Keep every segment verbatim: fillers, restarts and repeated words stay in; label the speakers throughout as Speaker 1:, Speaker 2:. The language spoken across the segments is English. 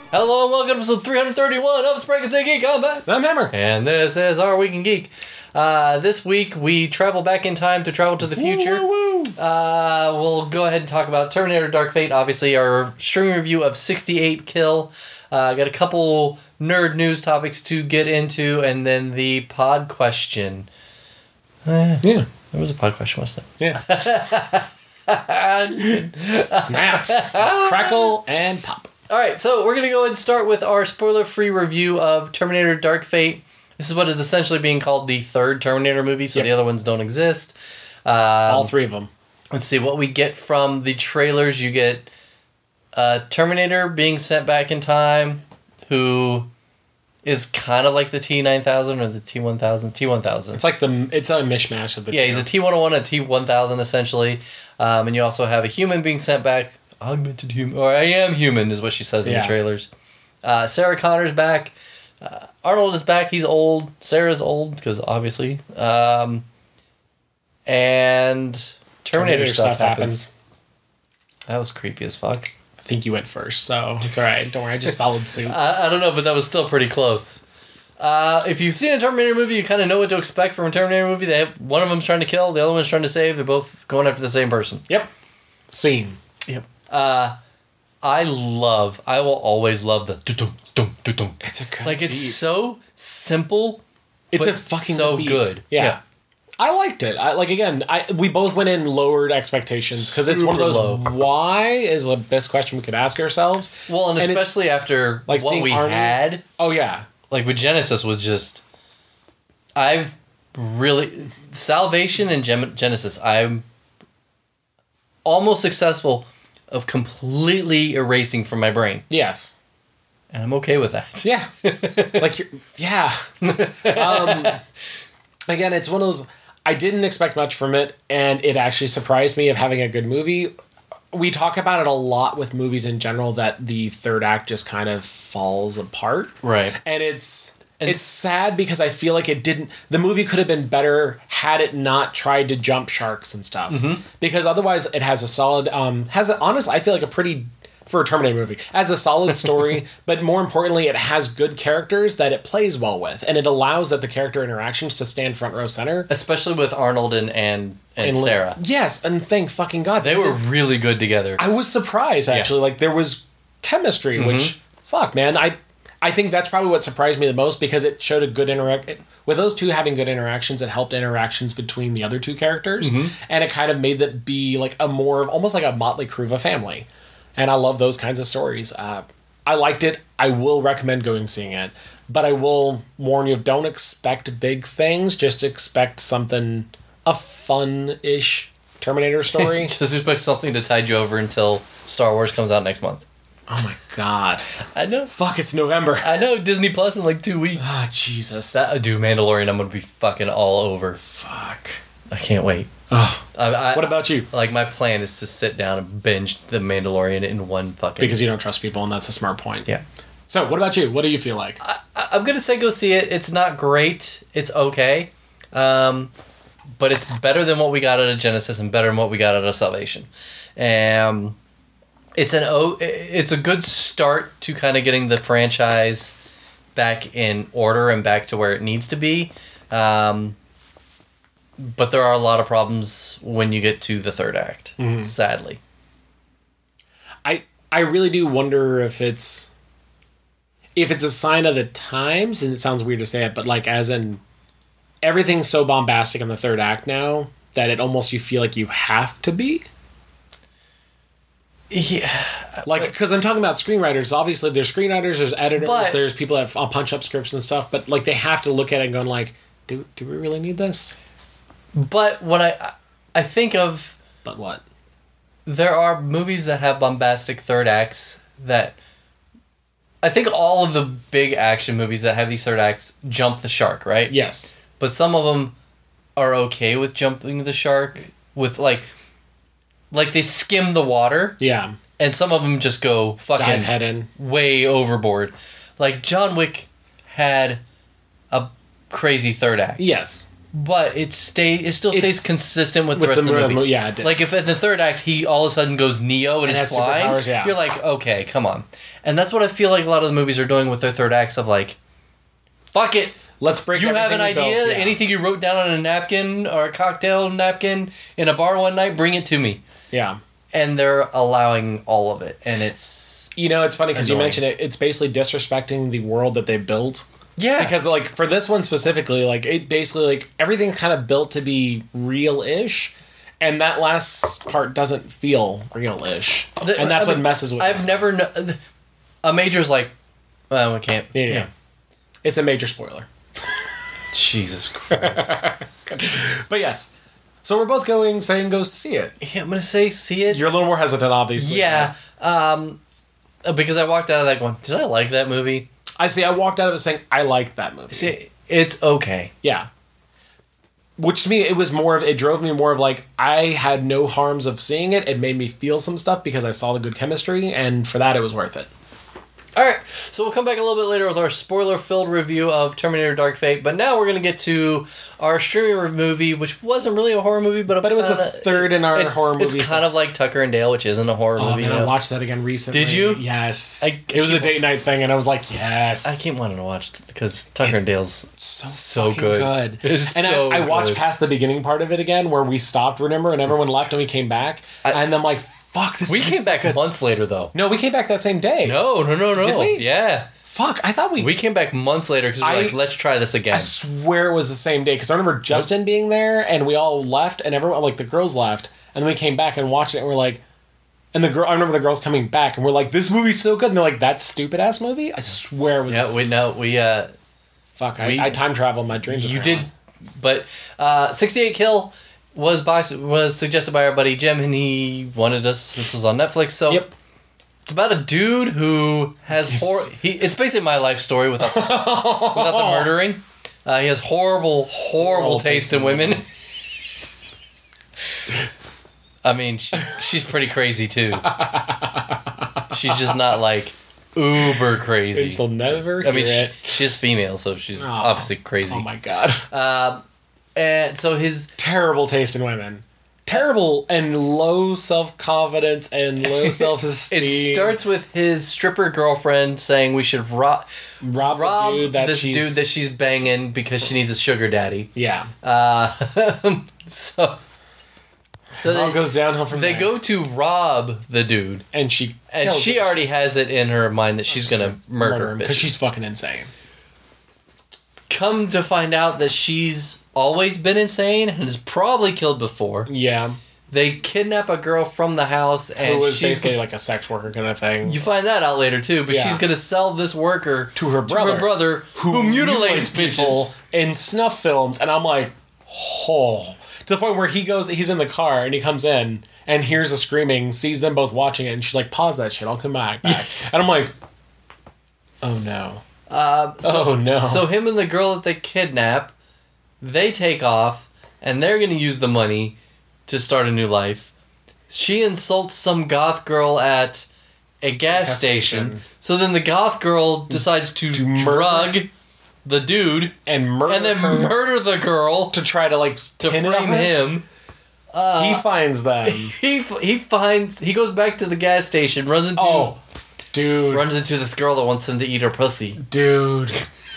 Speaker 1: Hello and welcome to episode three thirty-one of Spread and Say Geek. I'm Matt.
Speaker 2: I'm Hammer.
Speaker 1: And this is our Week in Geek. Uh, this week we travel back in time to travel to the future.
Speaker 2: Woo, woo, woo.
Speaker 1: Uh, we'll go ahead and talk about Terminator Dark Fate. Obviously, our streaming review of sixty-eight Kill. Uh, got a couple nerd news topics to get into, and then the pod question. Eh,
Speaker 2: Yeah.
Speaker 1: There was a pod question, wasn't
Speaker 2: Yeah.
Speaker 1: there?
Speaker 2: Snap. Crackle and pop.
Speaker 1: Alright, so we're going to go ahead and start with our spoiler-free review of Terminator Dark Fate. This is what is essentially being called the third Terminator movie, so
Speaker 2: Yep.
Speaker 1: the other ones don't exist. Um,
Speaker 2: All three of them.
Speaker 1: Let's see, what we get from the trailers, you get uh, Terminator being sent back in time, who is kind of like the T nine thousand or the T one thousand. T one thousand.
Speaker 2: It's like the it's a mishmash of the
Speaker 1: Yeah,
Speaker 2: two.
Speaker 1: he's a T one oh one and a T one thousand, essentially. Um, and you also have a human being sent back. Augmented human, or I am human, is what she says in
Speaker 2: Yeah.
Speaker 1: the trailers. Uh, Sarah Connor's back. Uh, Arnold is back. He's old. Sarah's old, because obviously. Um, and Terminator,
Speaker 2: Terminator
Speaker 1: stuff,
Speaker 2: stuff
Speaker 1: happens.
Speaker 2: happens.
Speaker 1: That was creepy as fuck.
Speaker 2: I think you went first, so it's all right. Don't worry, I just followed suit.
Speaker 1: I, I don't know, but that was still pretty close. Uh, if you've seen a Terminator movie, you kind of know what to expect from a Terminator movie. They have one of them's trying to kill, the other one's trying to save. They're both going after the same person.
Speaker 2: Yep. Scene.
Speaker 1: Yep. Uh, I love, I will always love the dum dum dum dum.
Speaker 2: It's a good
Speaker 1: Like, it's
Speaker 2: beat.
Speaker 1: so simple,
Speaker 2: It's
Speaker 1: but
Speaker 2: a fucking
Speaker 1: so
Speaker 2: beat.
Speaker 1: good.
Speaker 2: Yeah.
Speaker 1: Yeah.
Speaker 2: I liked it. I like again. I we both went in lowered expectations because it's one of
Speaker 1: Super
Speaker 2: those.
Speaker 1: low.
Speaker 2: Why is the best question we could ask ourselves.
Speaker 1: Well, and
Speaker 2: And it's-
Speaker 1: especially after
Speaker 2: like
Speaker 1: what
Speaker 2: seeing
Speaker 1: we
Speaker 2: Arnold-
Speaker 1: had,
Speaker 2: Oh yeah.
Speaker 1: like with Genesis was just, I've really, Salvation and Gem- Genesis, I'm almost successful of completely erasing from my brain.
Speaker 2: Yes.
Speaker 1: And I'm okay with that.
Speaker 2: Yeah. like you're, yeah. Um, again, it's one of those. I didn't expect much from it, and it actually surprised me of having a good movie. We talk about it a lot with movies in general that the third act just kind of falls apart.
Speaker 1: Right.
Speaker 2: And it's
Speaker 1: And
Speaker 2: it's sad because I feel like it didn't. The movie could have been better had it not tried to jump sharks and stuff.
Speaker 1: Mm-hmm.
Speaker 2: Because otherwise, it has a solid. Um, has a, honestly, I feel like a pretty for a Terminator movie has a solid story, but more importantly, it has good characters that it plays well with, and it allows that the character interactions to stand front row center.
Speaker 1: Especially with Arnold and and, and,
Speaker 2: And
Speaker 1: Sarah.
Speaker 2: Yes, and thank fucking God
Speaker 1: They
Speaker 2: because
Speaker 1: were
Speaker 2: it-
Speaker 1: really good together.
Speaker 2: I was surprised actually. Like there was chemistry,
Speaker 1: Mm-hmm.
Speaker 2: which fuck man, I I think that's probably what surprised me the most because it showed a good interact with those two having good interactions. It helped interactions between the other two characters,
Speaker 1: Mm-hmm.
Speaker 2: and it kind of made that be like a more of almost like a Motley Crue of a family. And I love those kinds of stories. Uh, I liked it. I will recommend going seeing it, but I will warn you: don't expect big things. Just expect something a fun-ish Terminator story.
Speaker 1: Just expect something to tide you over until Star Wars comes out next month.
Speaker 2: Oh my God.
Speaker 1: I know.
Speaker 2: Fuck, it's November.
Speaker 1: I know, Disney Plus in like two weeks.
Speaker 2: Ah, Jesus.
Speaker 1: That, dude, Mandalorian, I'm gonna be fucking all over.
Speaker 2: Fuck.
Speaker 1: I can't wait.
Speaker 2: Oh,
Speaker 1: I, I,
Speaker 2: what about you?
Speaker 1: Like, my plan is to sit down and binge The Mandalorian in one fucking...
Speaker 2: Because you don't trust people, and that's a smart point.
Speaker 1: Yeah.
Speaker 2: So, what about you? What do you feel like?
Speaker 1: I, I'm gonna say go see it. It's not great. It's okay. Um, but it's better than what we got out of Genesis and better than what we got out of Salvation. Um, it's an o- It's a good start to kind of getting the franchise back in order and back to where it needs to be. Um, but there are a lot of problems when you get to the third act,
Speaker 2: Mm-hmm.
Speaker 1: sadly.
Speaker 2: I I really do wonder if it's if it's a sign of the times, and it sounds weird to say it, but like as in everything's so bombastic in the third act now that it almost you feel like you have to be.
Speaker 1: Yeah.
Speaker 2: Like, because I'm talking about screenwriters. Obviously, there's screenwriters, there's editors,
Speaker 1: But-
Speaker 2: there's people that uh, punch up scripts and stuff. But like, they have to look at it and going like, "Do do we really need this?"
Speaker 1: But when I I think of...
Speaker 2: But what?
Speaker 1: There are movies that have bombastic third acts that... I think all of the big action movies that have these third acts jump the shark, right?
Speaker 2: Yes.
Speaker 1: But some of them are okay with jumping the shark with, like... Like, they skim the water,
Speaker 2: Yeah.
Speaker 1: and some of them just go fucking...
Speaker 2: Dive head in.
Speaker 1: way overboard. Like, John Wick had a crazy third act.
Speaker 2: Yes.
Speaker 1: but it stay it still stays
Speaker 2: If-
Speaker 1: consistent with,
Speaker 2: with
Speaker 1: the rest
Speaker 2: the
Speaker 1: of the
Speaker 2: mo-
Speaker 1: movie.
Speaker 2: yeah, it did.
Speaker 1: Like if in the third act he all of a sudden goes Neo and,
Speaker 2: And
Speaker 1: is
Speaker 2: has
Speaker 1: flying,
Speaker 2: superpowers, yeah.
Speaker 1: you're like, okay, come on. And that's what I feel like a lot of the movies are doing with their third acts of like, fuck it.
Speaker 2: Let's break.
Speaker 1: You have an
Speaker 2: everything we
Speaker 1: idea,
Speaker 2: built, yeah.
Speaker 1: anything you wrote down on a napkin or a cocktail napkin in a bar one night, bring it to me.
Speaker 2: Yeah.
Speaker 1: And they're allowing all of it, and it's
Speaker 2: You know, it's funny because you
Speaker 1: Annoying.
Speaker 2: mentioned it. It's basically disrespecting the world that they built.
Speaker 1: yeah
Speaker 2: Because like for this one specifically, like it basically like everything's kind of built to be real-ish, and that last part doesn't feel real-ish,
Speaker 1: The-
Speaker 2: and that's
Speaker 1: I
Speaker 2: what
Speaker 1: mean,
Speaker 2: messes with.
Speaker 1: I've
Speaker 2: us.
Speaker 1: never kn- a major's like, well, we can't.
Speaker 2: Yeah, yeah. It's a major spoiler.
Speaker 1: Jesus Christ.
Speaker 2: But yes, so we're both going saying go see it.
Speaker 1: Yeah, I'm gonna say see it.
Speaker 2: You're a little more hesitant, obviously.
Speaker 1: yeah, um, because I walked out of that going, did I like that movie?
Speaker 2: I see. I walked out of it saying I liked that movie.
Speaker 1: See, it's okay.
Speaker 2: Yeah. Which to me, it was more of, it drove me more of like, I had no harms of seeing it. It made me feel some stuff because I saw the good chemistry, and for that, it was worth it.
Speaker 1: All right, so we'll come back a little bit later with our spoiler-filled review of Terminator Dark Fate, but now we're going to get to our streaming movie, which wasn't really a horror movie, but,
Speaker 2: But it was the
Speaker 1: kinda,
Speaker 2: third in our
Speaker 1: it's,
Speaker 2: horror movie.
Speaker 1: It's kind of like Tucker and Dale, which isn't a horror
Speaker 2: Oh
Speaker 1: movie.
Speaker 2: man,
Speaker 1: you
Speaker 2: I
Speaker 1: know?
Speaker 2: watched that again recently.
Speaker 1: Did you?
Speaker 2: Yes.
Speaker 1: I-
Speaker 2: it was
Speaker 1: I
Speaker 2: a date night thing, and I was like, yes.
Speaker 1: I keep wanting to watch it because Tucker and Dale's
Speaker 2: so,
Speaker 1: so
Speaker 2: fucking
Speaker 1: good.
Speaker 2: good.
Speaker 1: It's
Speaker 2: and
Speaker 1: so
Speaker 2: I, I watched
Speaker 1: good.
Speaker 2: past the beginning part of it again, where we stopped, remember, and everyone left, and we came back,
Speaker 1: I-
Speaker 2: and I'm like, fuck, this
Speaker 1: We
Speaker 2: movie's
Speaker 1: came
Speaker 2: so
Speaker 1: back
Speaker 2: good.
Speaker 1: months later, though.
Speaker 2: No, we came back that same day.
Speaker 1: No, no, no, no.
Speaker 2: Did we?
Speaker 1: Yeah.
Speaker 2: Fuck, I thought we...
Speaker 1: We came back months later because we were
Speaker 2: I-
Speaker 1: like, let's try this again.
Speaker 2: I swear it was the same day, because I remember Justin being there, and we all left, and everyone, like, the girls left, and then we came back and watched it, and we're like... And the girl, I remember the girls coming back, and we're like, this movie's so good, and they're like, that stupid-ass movie? I swear it was...
Speaker 1: yeah, we know. We, uh...
Speaker 2: Fuck, I,
Speaker 1: we-
Speaker 2: I time travel in my dreams.
Speaker 1: You
Speaker 2: apparently.
Speaker 1: did, but uh, sixty-eight Kill was box was suggested by our buddy Jim, and he wanted us. This was on Netflix, so
Speaker 2: Yep.
Speaker 1: it's about a dude who has
Speaker 2: Yes.
Speaker 1: hor- he. It's basically my life story without without the murdering. Uh, he has horrible, horrible
Speaker 2: Horrible
Speaker 1: taste in women. I mean, she, she's pretty crazy too. She's just not like uber crazy.
Speaker 2: You'll never
Speaker 1: I mean,
Speaker 2: hear
Speaker 1: she,
Speaker 2: it.
Speaker 1: she's female, so she's
Speaker 2: Oh.
Speaker 1: obviously crazy.
Speaker 2: Oh my god.
Speaker 1: Uh, and so his
Speaker 2: Terrible taste in women. Terrible and low self confidence and low self esteem.
Speaker 1: it starts with his stripper girlfriend saying we should rob
Speaker 2: rob,
Speaker 1: rob
Speaker 2: the dude that
Speaker 1: this
Speaker 2: she's,
Speaker 1: dude that she's banging because she needs a sugar daddy.
Speaker 2: yeah.
Speaker 1: Uh, so so
Speaker 2: It all
Speaker 1: they,
Speaker 2: goes downhill from
Speaker 1: they
Speaker 2: there.
Speaker 1: go to rob the dude,
Speaker 2: and she
Speaker 1: and
Speaker 2: kills
Speaker 1: she
Speaker 2: it.
Speaker 1: already
Speaker 2: She's-
Speaker 1: has it in her mind that she's gonna murder him
Speaker 2: because she's fucking insane.
Speaker 1: Come to find out that she's always been insane and has probably killed before.
Speaker 2: Yeah.
Speaker 1: They kidnap a girl from the house, and
Speaker 2: Who was
Speaker 1: she's
Speaker 2: basically like a sex worker kind of thing.
Speaker 1: you find that out later too. But
Speaker 2: Yeah.
Speaker 1: she's gonna sell this worker
Speaker 2: To her brother.
Speaker 1: to her brother, who, mutilates,
Speaker 2: people
Speaker 1: bitches.
Speaker 2: in snuff films, and I'm like, oh. To the point where he goes, he's in the car, and he comes in, and hears a screaming, sees them both watching it, and she's like, pause that shit, I'll come back. back. And I'm like, oh no.
Speaker 1: Uh, so,
Speaker 2: Oh no.
Speaker 1: So him and the girl that they kidnap, they take off, and they're gonna use the money to start a new life. She insults some goth girl at a gas
Speaker 2: Gas
Speaker 1: station.
Speaker 2: station.
Speaker 1: So then the goth girl decides to,
Speaker 2: To murder-
Speaker 1: drug the dude
Speaker 2: and murder
Speaker 1: and then
Speaker 2: her
Speaker 1: murder the girl
Speaker 2: to try to like
Speaker 1: to
Speaker 2: pin it
Speaker 1: frame
Speaker 2: on
Speaker 1: him. Uh,
Speaker 2: he finds them.
Speaker 1: He he finds he goes back to the gas station, runs into
Speaker 2: Oh, dude,
Speaker 1: runs into this girl that wants him to eat her pussy.
Speaker 2: dude,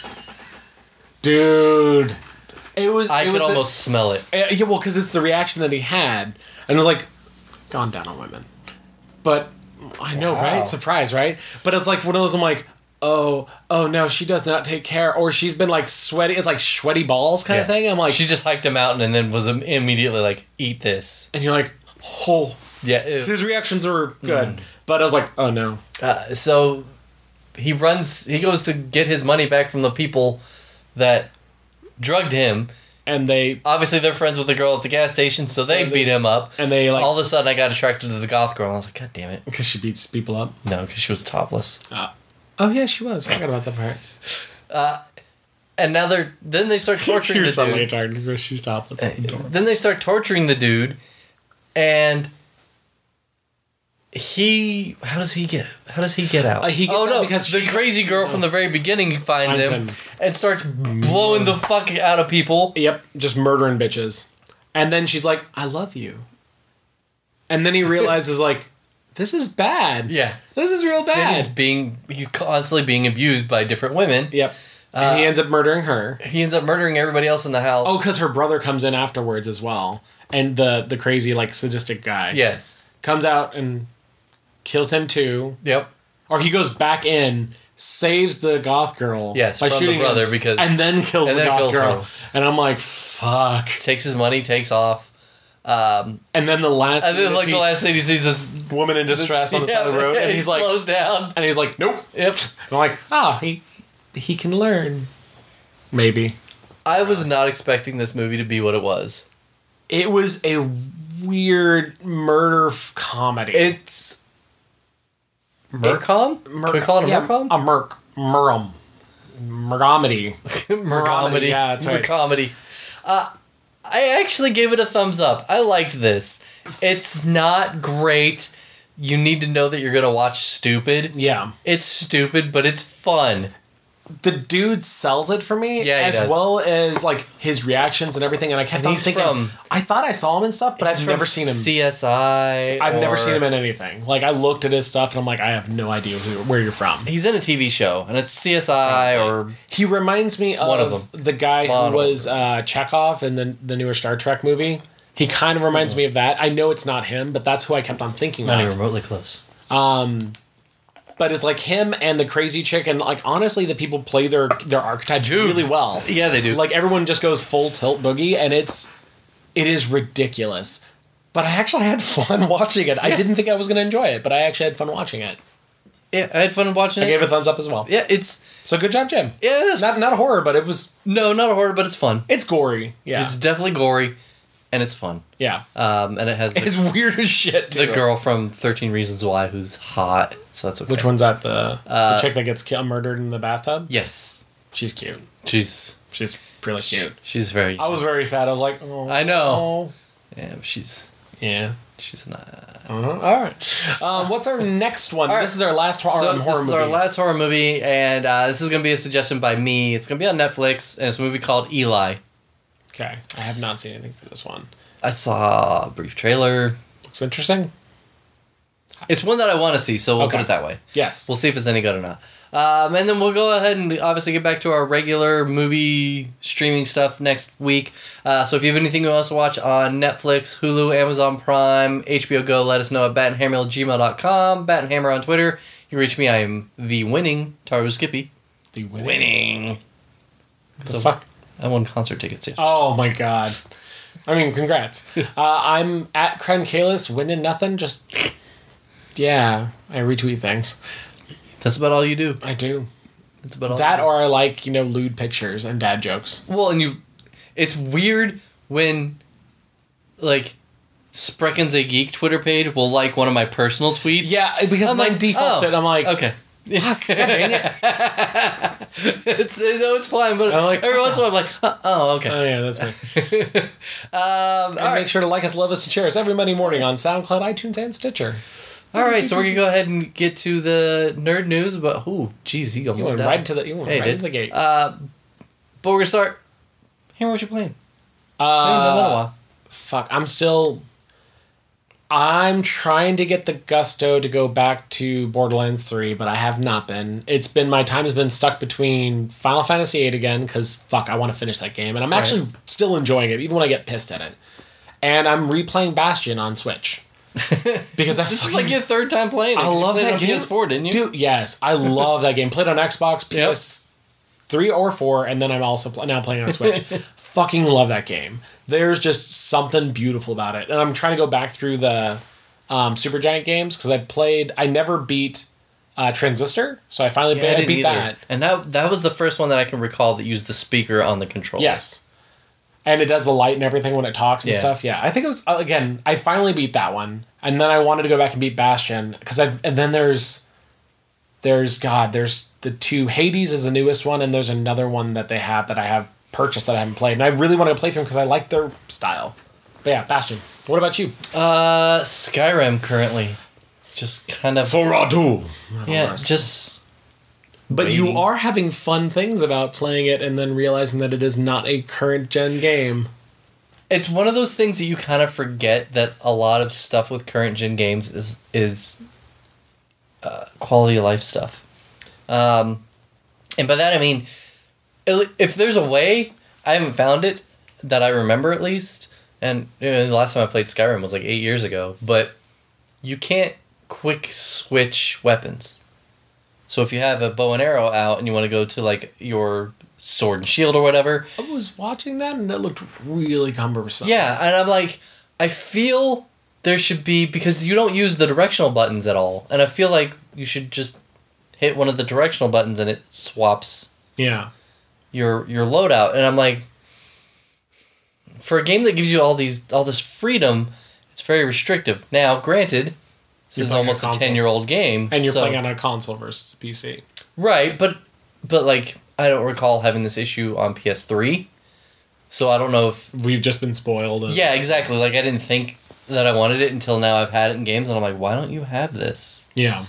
Speaker 2: dude. It was.
Speaker 1: I
Speaker 2: it
Speaker 1: could
Speaker 2: was the-
Speaker 1: almost smell it.
Speaker 2: Uh, yeah, well, because it's the reaction that he had, and it was like, gone down on women. But I know,
Speaker 1: Wow.
Speaker 2: right? Surprise, right? But it's like one of those. I'm like, oh, oh no, she does not take care, or she's been like sweaty. It's like sweaty balls kind of
Speaker 1: Yeah.
Speaker 2: thing. I'm like,
Speaker 1: She just hiked him out and then was im- immediately like, "Eat this."
Speaker 2: and you're like, oh.
Speaker 1: Yeah. ew.
Speaker 2: His reactions were good,
Speaker 1: Mm.
Speaker 2: but I was like, oh no.
Speaker 1: Uh, so he runs. He goes to get his money back from the people that drugged him.
Speaker 2: And they
Speaker 1: Obviously, they're friends with the girl at the gas station, so,
Speaker 2: So
Speaker 1: they,
Speaker 2: they-
Speaker 1: beat him up.
Speaker 2: and they like
Speaker 1: All of a sudden, I got attracted to the goth girl, and I was like, "God damn it!"
Speaker 2: because she beats people up.
Speaker 1: No, because she was topless.
Speaker 2: Oh yeah, she was. I forgot about that part.
Speaker 1: And now they're then they start torturing
Speaker 2: You're
Speaker 1: the
Speaker 2: suddenly
Speaker 1: dude.
Speaker 2: attracted because she's topless at the door.
Speaker 1: Then they start torturing the dude, and he how does he get how does he get out?
Speaker 2: Uh, he gets
Speaker 1: oh
Speaker 2: out
Speaker 1: no,
Speaker 2: because
Speaker 1: the
Speaker 2: she-
Speaker 1: crazy girl from the very beginning finds,
Speaker 2: Finds
Speaker 1: him,
Speaker 2: him.
Speaker 1: and starts blowing the fuck out of people.
Speaker 2: Yep, just murdering bitches. And then she's like, I love you. And then he realizes, like, this is bad.
Speaker 1: Yeah.
Speaker 2: This is real
Speaker 1: And he's
Speaker 2: bad.
Speaker 1: being he's constantly being abused by different women.
Speaker 2: Yep. And he ends up murdering her.
Speaker 1: He ends up murdering everybody else in the house.
Speaker 2: Oh, because her brother comes in afterwards as well. And the, the crazy, like, sadistic guy
Speaker 1: yes.
Speaker 2: comes out and kills him too.
Speaker 1: Yep.
Speaker 2: Or he goes back in, saves the goth girl.
Speaker 1: Yes,
Speaker 2: by
Speaker 1: from the
Speaker 2: shooting
Speaker 1: brother
Speaker 2: him,
Speaker 1: because-
Speaker 2: and then kills
Speaker 1: and
Speaker 2: the
Speaker 1: then
Speaker 2: goth
Speaker 1: kills
Speaker 2: girl.
Speaker 1: her.
Speaker 2: And I'm like, fuck.
Speaker 1: Takes his money, takes off. Um,
Speaker 2: And then the last
Speaker 1: and
Speaker 2: scene
Speaker 1: then
Speaker 2: is
Speaker 1: like
Speaker 2: he-
Speaker 1: the last scene, he sees this
Speaker 2: woman in distress on the side of the road, and
Speaker 1: he
Speaker 2: he's like,
Speaker 1: slows down.
Speaker 2: and he's like, nope.
Speaker 1: Yep.
Speaker 2: And I'm like, oh, he he can learn. Maybe.
Speaker 1: I was not expecting this movie to be what it was.
Speaker 2: It was a weird murder f- comedy.
Speaker 1: It's Murcom?
Speaker 2: Mur-
Speaker 1: Can we call it a
Speaker 2: yeah,
Speaker 1: Murcom?
Speaker 2: A Merc. Murum. Murgomedy.
Speaker 1: Murcomedy.
Speaker 2: Yeah, that's right.
Speaker 1: Murcomedy. Uh, I actually gave it a thumbs up. I liked this. It's not great. You need to know that you're going to watch stupid.
Speaker 2: Yeah.
Speaker 1: It's stupid, but it's fun.
Speaker 2: The dude sells it for me,
Speaker 1: Yeah, he
Speaker 2: as
Speaker 1: does.
Speaker 2: well as like his reactions and everything. And I kept
Speaker 1: And
Speaker 2: on
Speaker 1: he's
Speaker 2: thinking,
Speaker 1: from-
Speaker 2: I thought I saw him in stuff, but
Speaker 1: He's
Speaker 2: I've
Speaker 1: from
Speaker 2: never seen him.
Speaker 1: C S I.
Speaker 2: I've never
Speaker 1: or-
Speaker 2: seen him in anything. Like I looked at his stuff and I'm like, I have no idea who, where you're from.
Speaker 1: He's in a T V show, and it's C S I or
Speaker 2: He reminds me of,
Speaker 1: One of
Speaker 2: the guy
Speaker 1: One
Speaker 2: who
Speaker 1: of
Speaker 2: was uh, Chekhov in the the newer Star Trek movie. He kind of reminds me of that. I know it's not him, but that's who I kept on thinking
Speaker 1: not
Speaker 2: of.
Speaker 1: even remotely close.
Speaker 2: But it's like him and the crazy chick, and like honestly, the people play their their archetypes
Speaker 1: Dude.
Speaker 2: really well.
Speaker 1: Yeah, they do.
Speaker 2: Like everyone just goes full tilt boogie, and it's it is ridiculous. But I actually had fun watching it. I
Speaker 1: Yeah.
Speaker 2: didn't think I was going to enjoy it, but I actually had fun watching it.
Speaker 1: Yeah, I had fun watching
Speaker 2: I
Speaker 1: it.
Speaker 2: gave it a thumbs up as well.
Speaker 1: Yeah, it's
Speaker 2: So good job, Jim.
Speaker 1: yeah, it's
Speaker 2: Not not a horror, but it was
Speaker 1: no, not a horror, but it's fun.
Speaker 2: it's gory. Yeah,
Speaker 1: It's definitely gory, and it's fun.
Speaker 2: yeah.
Speaker 1: Um, and it has
Speaker 2: It's
Speaker 1: the,
Speaker 2: weird as shit.
Speaker 1: the
Speaker 2: Too.
Speaker 1: girl from thirteen Reasons Why who's hot, so that's okay.
Speaker 2: Which one's that? The
Speaker 1: Uh,
Speaker 2: the chick that gets ki- murdered in the bathtub.
Speaker 1: Yes,
Speaker 2: She's cute.
Speaker 1: she's
Speaker 2: She's really cute.
Speaker 1: she's very.
Speaker 2: I was very sad. I was like, oh,
Speaker 1: I know.
Speaker 2: oh.
Speaker 1: Yeah, she's
Speaker 2: Yeah.
Speaker 1: she's not.
Speaker 2: Uh-huh. All right. Um, what's our next one?
Speaker 1: All right.
Speaker 2: This is our last horror,
Speaker 1: So
Speaker 2: um, horror
Speaker 1: this
Speaker 2: movie.
Speaker 1: is our last horror movie, and uh, this is going to be a suggestion by me. It's going to be on Netflix, and it's a movie called Eli.
Speaker 2: Okay. I have not seen anything for this one.
Speaker 1: I saw a brief trailer.
Speaker 2: Looks interesting.
Speaker 1: It's one that I want to see, so we'll
Speaker 2: Okay.
Speaker 1: put it that way.
Speaker 2: Yes.
Speaker 1: We'll see if it's any good or not. Um, and then we'll go ahead and obviously get back to our regular movie streaming stuff next week. Uh, so if you have anything you want us to watch on Netflix, Hulu, Amazon Prime, H B O Go, let us know at bat and hammer at gmail dot com. Bat and Hammer on Twitter. You can reach me. I am the winning Taru Skippy.
Speaker 2: The winning.
Speaker 1: Winning.
Speaker 2: The
Speaker 1: So-
Speaker 2: fuck?
Speaker 1: I won concert tickets. Yeah.
Speaker 2: Oh my god. I mean, congrats. uh, I'm at Kren Kalis, winning nothing. Just yeah, I retweet things.
Speaker 1: That's about all you do.
Speaker 2: I do
Speaker 1: That's about all.
Speaker 2: that,
Speaker 1: you do.
Speaker 2: or I like you know lewd pictures and dad jokes.
Speaker 1: Well, and you, it's weird when, like, Spreckens a Geek Twitter page will like one of my personal tweets.
Speaker 2: Yeah, because
Speaker 1: I'm
Speaker 2: my
Speaker 1: like,
Speaker 2: default
Speaker 1: oh,
Speaker 2: shit. I'm like,
Speaker 1: okay.
Speaker 2: fuck, god dang it.
Speaker 1: it's no, it's fine, but
Speaker 2: I'm like,
Speaker 1: every once in a while I'm like, oh, oh, okay.
Speaker 2: Oh yeah, that's me.
Speaker 1: um, all
Speaker 2: And
Speaker 1: right,
Speaker 2: make sure to like us, love us, and share us every Monday morning on SoundCloud, iTunes, and Stitcher.
Speaker 1: all right. So we're gonna go ahead and get to the nerd news. But oh, geez, you
Speaker 2: You
Speaker 1: almost
Speaker 2: went
Speaker 1: died.
Speaker 2: right into the you went
Speaker 1: Hey,
Speaker 2: right
Speaker 1: dude.
Speaker 2: into the gate.
Speaker 1: Uh, but we're gonna start. Hammer, what you playing? I haven't done that in a
Speaker 2: Uh,
Speaker 1: while.
Speaker 2: fuck, I'm still. I'm trying to get the gusto to go back to Borderlands three, but I have not been. It's been my time has been stuck between Final Fantasy eight again because fuck, I want to finish that game, and I'm
Speaker 1: Right.
Speaker 2: actually still enjoying it, even when I get pissed at it. And I'm replaying Bastion on Switch because I
Speaker 1: This is
Speaker 2: fucking,
Speaker 1: like your third time playing it.
Speaker 2: I
Speaker 1: You
Speaker 2: love
Speaker 1: played it
Speaker 2: that
Speaker 1: on
Speaker 2: game.
Speaker 1: P S four, didn't you?
Speaker 2: Dude, yes, I love that game. Played on Xbox, P S three or four, and then I'm also pl- now playing on Switch. Fucking love that game. There's just something beautiful about it, and I'm trying to go back through the um, Supergiant games because I played. I never beat uh, Transistor, so I finally
Speaker 1: Yeah,
Speaker 2: beat,
Speaker 1: I
Speaker 2: I
Speaker 1: didn't
Speaker 2: beat
Speaker 1: either.
Speaker 2: that.
Speaker 1: And that that was the first one that I can recall that used the speaker on the controller.
Speaker 2: Yes. And it does the light and everything when it talks and
Speaker 1: Yeah.
Speaker 2: stuff. Yeah, I think it was uh, again. I finally beat that one, and then I wanted to go back and beat Bastion because I. And then there's, there's God. There's the two. Hades is the newest one, and there's another one that they have that I have purchased that I haven't played, and I really want to play through them because I like their style. But yeah, Bastion. What about you?
Speaker 1: Uh, Skyrim currently. just kind of
Speaker 2: Foradu.
Speaker 1: yeah, just.
Speaker 2: But
Speaker 1: waiting.
Speaker 2: you are having fun things about playing it and then realizing that it is not a current gen game.
Speaker 1: It's one of those things that you kind of forget that a lot of stuff with current gen games is is uh, quality of life stuff. Um, and by that I mean, if there's a way, I haven't found it that I remember at least, and you know, the last time I played Skyrim was like eight years ago, but you can't quick switch weapons. So if you have a bow and arrow out and you want to go to like your sword and shield or whatever.
Speaker 2: I was watching that and it looked really cumbersome.
Speaker 1: Yeah, and I'm like, I feel there should be, because you don't use the directional buttons at all, and I feel like you should just hit one of the directional buttons and it swaps
Speaker 2: Yeah.
Speaker 1: your your loadout. And I'm like, for a game that gives you all these all this freedom, it's very restrictive. Now, granted, this
Speaker 2: You're
Speaker 1: is
Speaker 2: playing on
Speaker 1: almost a
Speaker 2: console.
Speaker 1: ten-year-old game.
Speaker 2: And you're
Speaker 1: so-
Speaker 2: playing on a console versus P C.
Speaker 1: Right, but but like I don't recall having this issue on P S three. So I don't know if
Speaker 2: We've just been spoiled. And
Speaker 1: yeah, exactly. Like I didn't think that I wanted it until now I've had it in games and I'm like, why don't you have this?
Speaker 2: Yeah.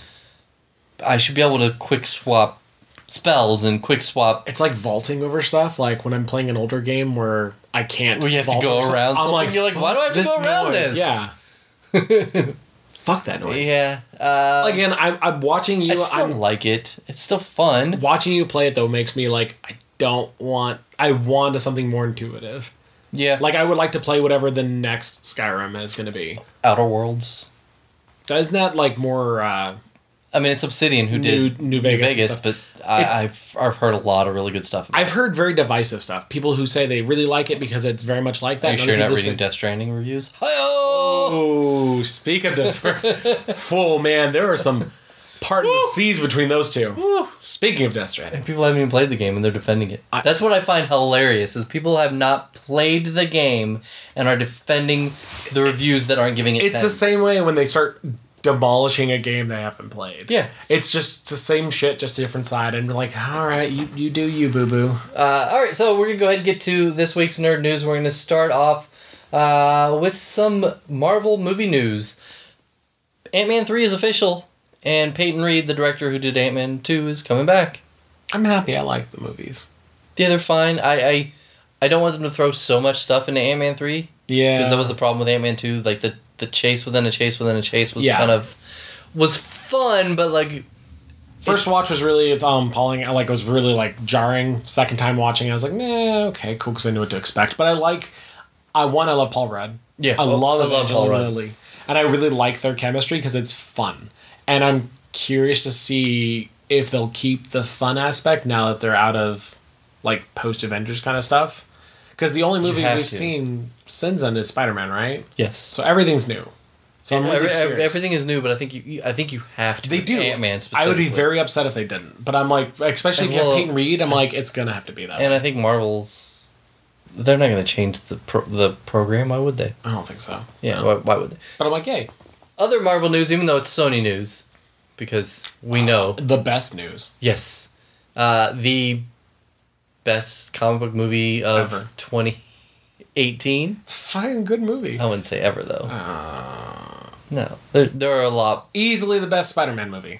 Speaker 1: I should be able to quick swap spells and quick swap.
Speaker 2: It's like vaulting over stuff. Like when I'm playing an older game where I can't.
Speaker 1: Where you have to
Speaker 2: vault
Speaker 1: go
Speaker 2: over stuff,
Speaker 1: around
Speaker 2: I'm
Speaker 1: something.
Speaker 2: like,
Speaker 1: You're like, why do I have to
Speaker 2: "Fuck
Speaker 1: go around
Speaker 2: noise."
Speaker 1: this?
Speaker 2: Yeah. Fuck that noise.
Speaker 1: Yeah. Uh,
Speaker 2: Again, I'm, I'm watching you.
Speaker 1: I still
Speaker 2: I'm
Speaker 1: like it. It's still fun.
Speaker 2: watching you play it though makes me like I don't want. I want something more intuitive.
Speaker 1: Yeah.
Speaker 2: Like I would like to play whatever the next Skyrim is going to be.
Speaker 1: Outer Worlds.
Speaker 2: Isn't that like more? Uh,
Speaker 1: I mean, it's Obsidian who
Speaker 2: New-
Speaker 1: did
Speaker 2: New Vegas and stuff.
Speaker 1: but I, I've I've heard a lot of really good stuff. About
Speaker 2: I've heard very divisive stuff. People who say they really like it because it's very much like
Speaker 1: it.
Speaker 2: that.
Speaker 1: Are you
Speaker 2: and
Speaker 1: sure you're
Speaker 2: other
Speaker 1: not
Speaker 2: people
Speaker 1: reading
Speaker 2: say-
Speaker 1: Death Stranding reviews? Hi-oh!
Speaker 2: Oh, speak of different. Oh man, there are some part of the seas between those two.
Speaker 1: Woo.
Speaker 2: Speaking of Death Stranding,
Speaker 1: And people haven't even played the game and they're defending it.
Speaker 2: I-
Speaker 1: That's what I find hilarious is people have not played the game and are defending the reviews that aren't giving it
Speaker 2: it's the
Speaker 1: tens.
Speaker 2: same way when they start demolishing a game they haven't played.
Speaker 1: Yeah.
Speaker 2: It's just it's the same shit, just a different side, and like, all right, you you do you, boo boo.
Speaker 1: Uh, all right, so we're going to go ahead and get to this week's nerd news. We're going to start off uh, with some Marvel movie news. Ant-Man three is official, and Peyton Reed, the director who did Ant-Man two, is coming back.
Speaker 2: I'm happy. I like the movies.
Speaker 1: Yeah, they're fine. I, I, I don't want them to throw so much stuff into Ant-Man three,
Speaker 2: Yeah,
Speaker 1: because that was the problem with Ant-Man two. Like, the, the chase within a chase within a chase was
Speaker 2: Yeah.
Speaker 1: kind of... was fun, but, like...
Speaker 2: First watch was really um appalling. I like it was really like jarring. Second time watching, I was like, nah, okay, cool, because I knew what to expect. But I like, I one, I love Paul Rudd.
Speaker 1: Yeah,
Speaker 2: I
Speaker 1: oh,
Speaker 2: love
Speaker 1: I love Paul
Speaker 2: Evangeline
Speaker 1: Rudd.
Speaker 2: Lilly, and I really like their chemistry because it's fun. And I'm curious to see if they'll keep the fun aspect now that they're out of like post Avengers kind of stuff. Because the only movie
Speaker 1: have
Speaker 2: we've
Speaker 1: to.
Speaker 2: seen since then is Spider Man, right?
Speaker 1: Yes.
Speaker 2: So everything's new. So I'm really
Speaker 1: Every-
Speaker 2: curious.
Speaker 1: every- everything is new, but I think you, you I think you have to.
Speaker 2: They
Speaker 1: with
Speaker 2: do.
Speaker 1: Ant-Man
Speaker 2: I would be
Speaker 1: specifically.
Speaker 2: very upset if they didn't. But I'm like, especially if you have
Speaker 1: Well,
Speaker 2: Peyton Reed, I'm like, it's gonna have to be that.
Speaker 1: And
Speaker 2: way.
Speaker 1: I think Marvel's, they're not going to change the pro, the program. Why would they?
Speaker 2: I don't think so.
Speaker 1: Yeah,
Speaker 2: No.
Speaker 1: why, why would they?
Speaker 2: But I'm like, yay.
Speaker 1: Other Marvel news, even though it's Sony news, because we know.
Speaker 2: The best news.
Speaker 1: Yes. Uh, the best comic book movie of
Speaker 2: Ever.
Speaker 1: twenty eighteen.
Speaker 2: It's a fucking good movie.
Speaker 1: I wouldn't say ever, though.
Speaker 2: Uh,
Speaker 1: No. There, there are a lot.
Speaker 2: easily the best Spider Man movie.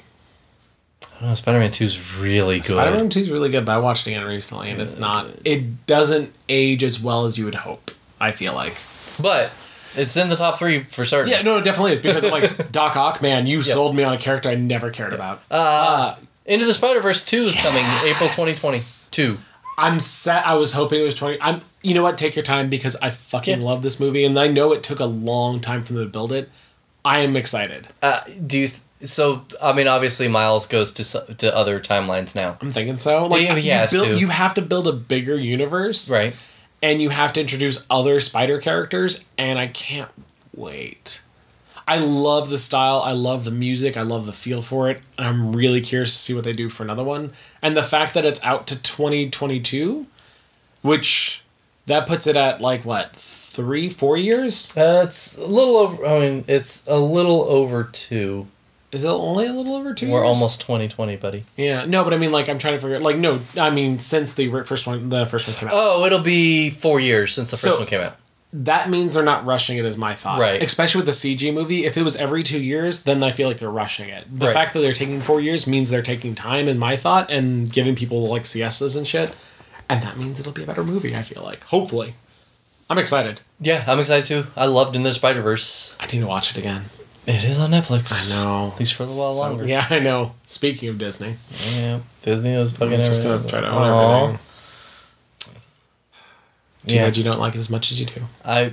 Speaker 1: I don't know, Spider-Man two is really good.
Speaker 2: Spider Man two is really good, but I watched it again recently, and it's not. It doesn't age as well as you would hope, I feel like.
Speaker 1: But it's in the top three for certain.
Speaker 2: Yeah, no, it definitely is, because I'm like, Doc Ock, man, you sold me on a character I never cared about.
Speaker 1: Uh, Into the Spider-Verse two is coming April twenty
Speaker 2: Yes.
Speaker 1: twenty-two.
Speaker 2: I'm set. I was hoping it was twenty. I'm. You know what? Take your time, because I fucking
Speaker 1: Yeah.
Speaker 2: love this movie, and I know it took a long time for them to build it. I am excited.
Speaker 1: Uh, do you... Th- so, I mean, obviously Miles goes to s- to other timelines now.
Speaker 2: I'm thinking so. Like
Speaker 1: Yeah, he
Speaker 2: you
Speaker 1: has
Speaker 2: build,
Speaker 1: to.
Speaker 2: you have to build a bigger universe,
Speaker 1: Right.
Speaker 2: and you have to introduce other Spider characters, and I can't wait. I love the style. I love the music. I love the feel for it. And I'm really curious to see what they do for another one. And the fact that it's out to twenty twenty-two, which that puts it at like what, three, four years?
Speaker 1: Uh, it's a little over... I mean, it's a little over two.
Speaker 2: Is it only a little over two
Speaker 1: We're
Speaker 2: years?
Speaker 1: almost twenty twenty, buddy.
Speaker 2: Yeah. No, but I mean, like, I'm trying to figure. Like, no, I mean, since the ri- first one, the first one came out.
Speaker 1: Oh, it'll be four years since the first
Speaker 2: So-
Speaker 1: one came out.
Speaker 2: that means they're not rushing it, is my thought.
Speaker 1: Right.
Speaker 2: Especially with the C G movie. If it was every two years, then I feel like they're rushing it. The
Speaker 1: Right.
Speaker 2: fact that they're taking four years means they're taking time, in my thought, and giving people like siestas and shit. And that means it'll be a better movie, I feel like. Hopefully. I'm excited.
Speaker 1: Yeah, I'm excited too. I loved In the Spider-Verse.
Speaker 2: I need to watch it again.
Speaker 1: It is on Netflix.
Speaker 2: I know.
Speaker 1: At least for a while
Speaker 2: So-
Speaker 1: longer.
Speaker 2: Yeah, I know. Speaking of Disney.
Speaker 1: Yeah. Disney is fucking
Speaker 2: I'm just
Speaker 1: everything.
Speaker 2: going to try to own
Speaker 1: Aw.
Speaker 2: everything. Too
Speaker 1: Yeah.
Speaker 2: bad you don't like it as much as you do.
Speaker 1: I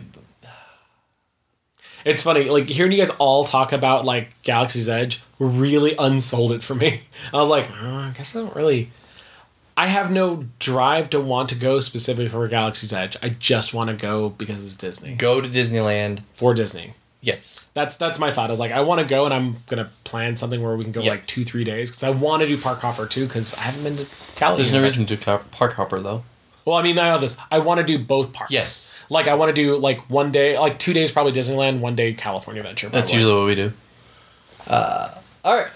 Speaker 2: It's funny, like, hearing you guys all talk about, like, Galaxy's Edge really unsold it for me. I was like, oh, I guess I don't really... I have no drive to want to go specifically for Galaxy's Edge. I just want to go because it's Disney.
Speaker 1: go to Disneyland.
Speaker 2: For Disney.
Speaker 1: Yes.
Speaker 2: That's that's my thought. I was like, I want to go, and I'm going to plan something where we can go,
Speaker 1: Yes.
Speaker 2: like, two, three days. Because I want to do Park Hopper, too, because I haven't been to California.
Speaker 1: There's no reason to do car- Park Hopper though.
Speaker 2: Well, I mean, I know this. I want to do both parks.
Speaker 1: Yes.
Speaker 2: Like, I want to do, like, one day, like, two days probably Disneyland, one day California Adventure.
Speaker 1: That's
Speaker 2: probably.
Speaker 1: usually what we do. Uh, all right,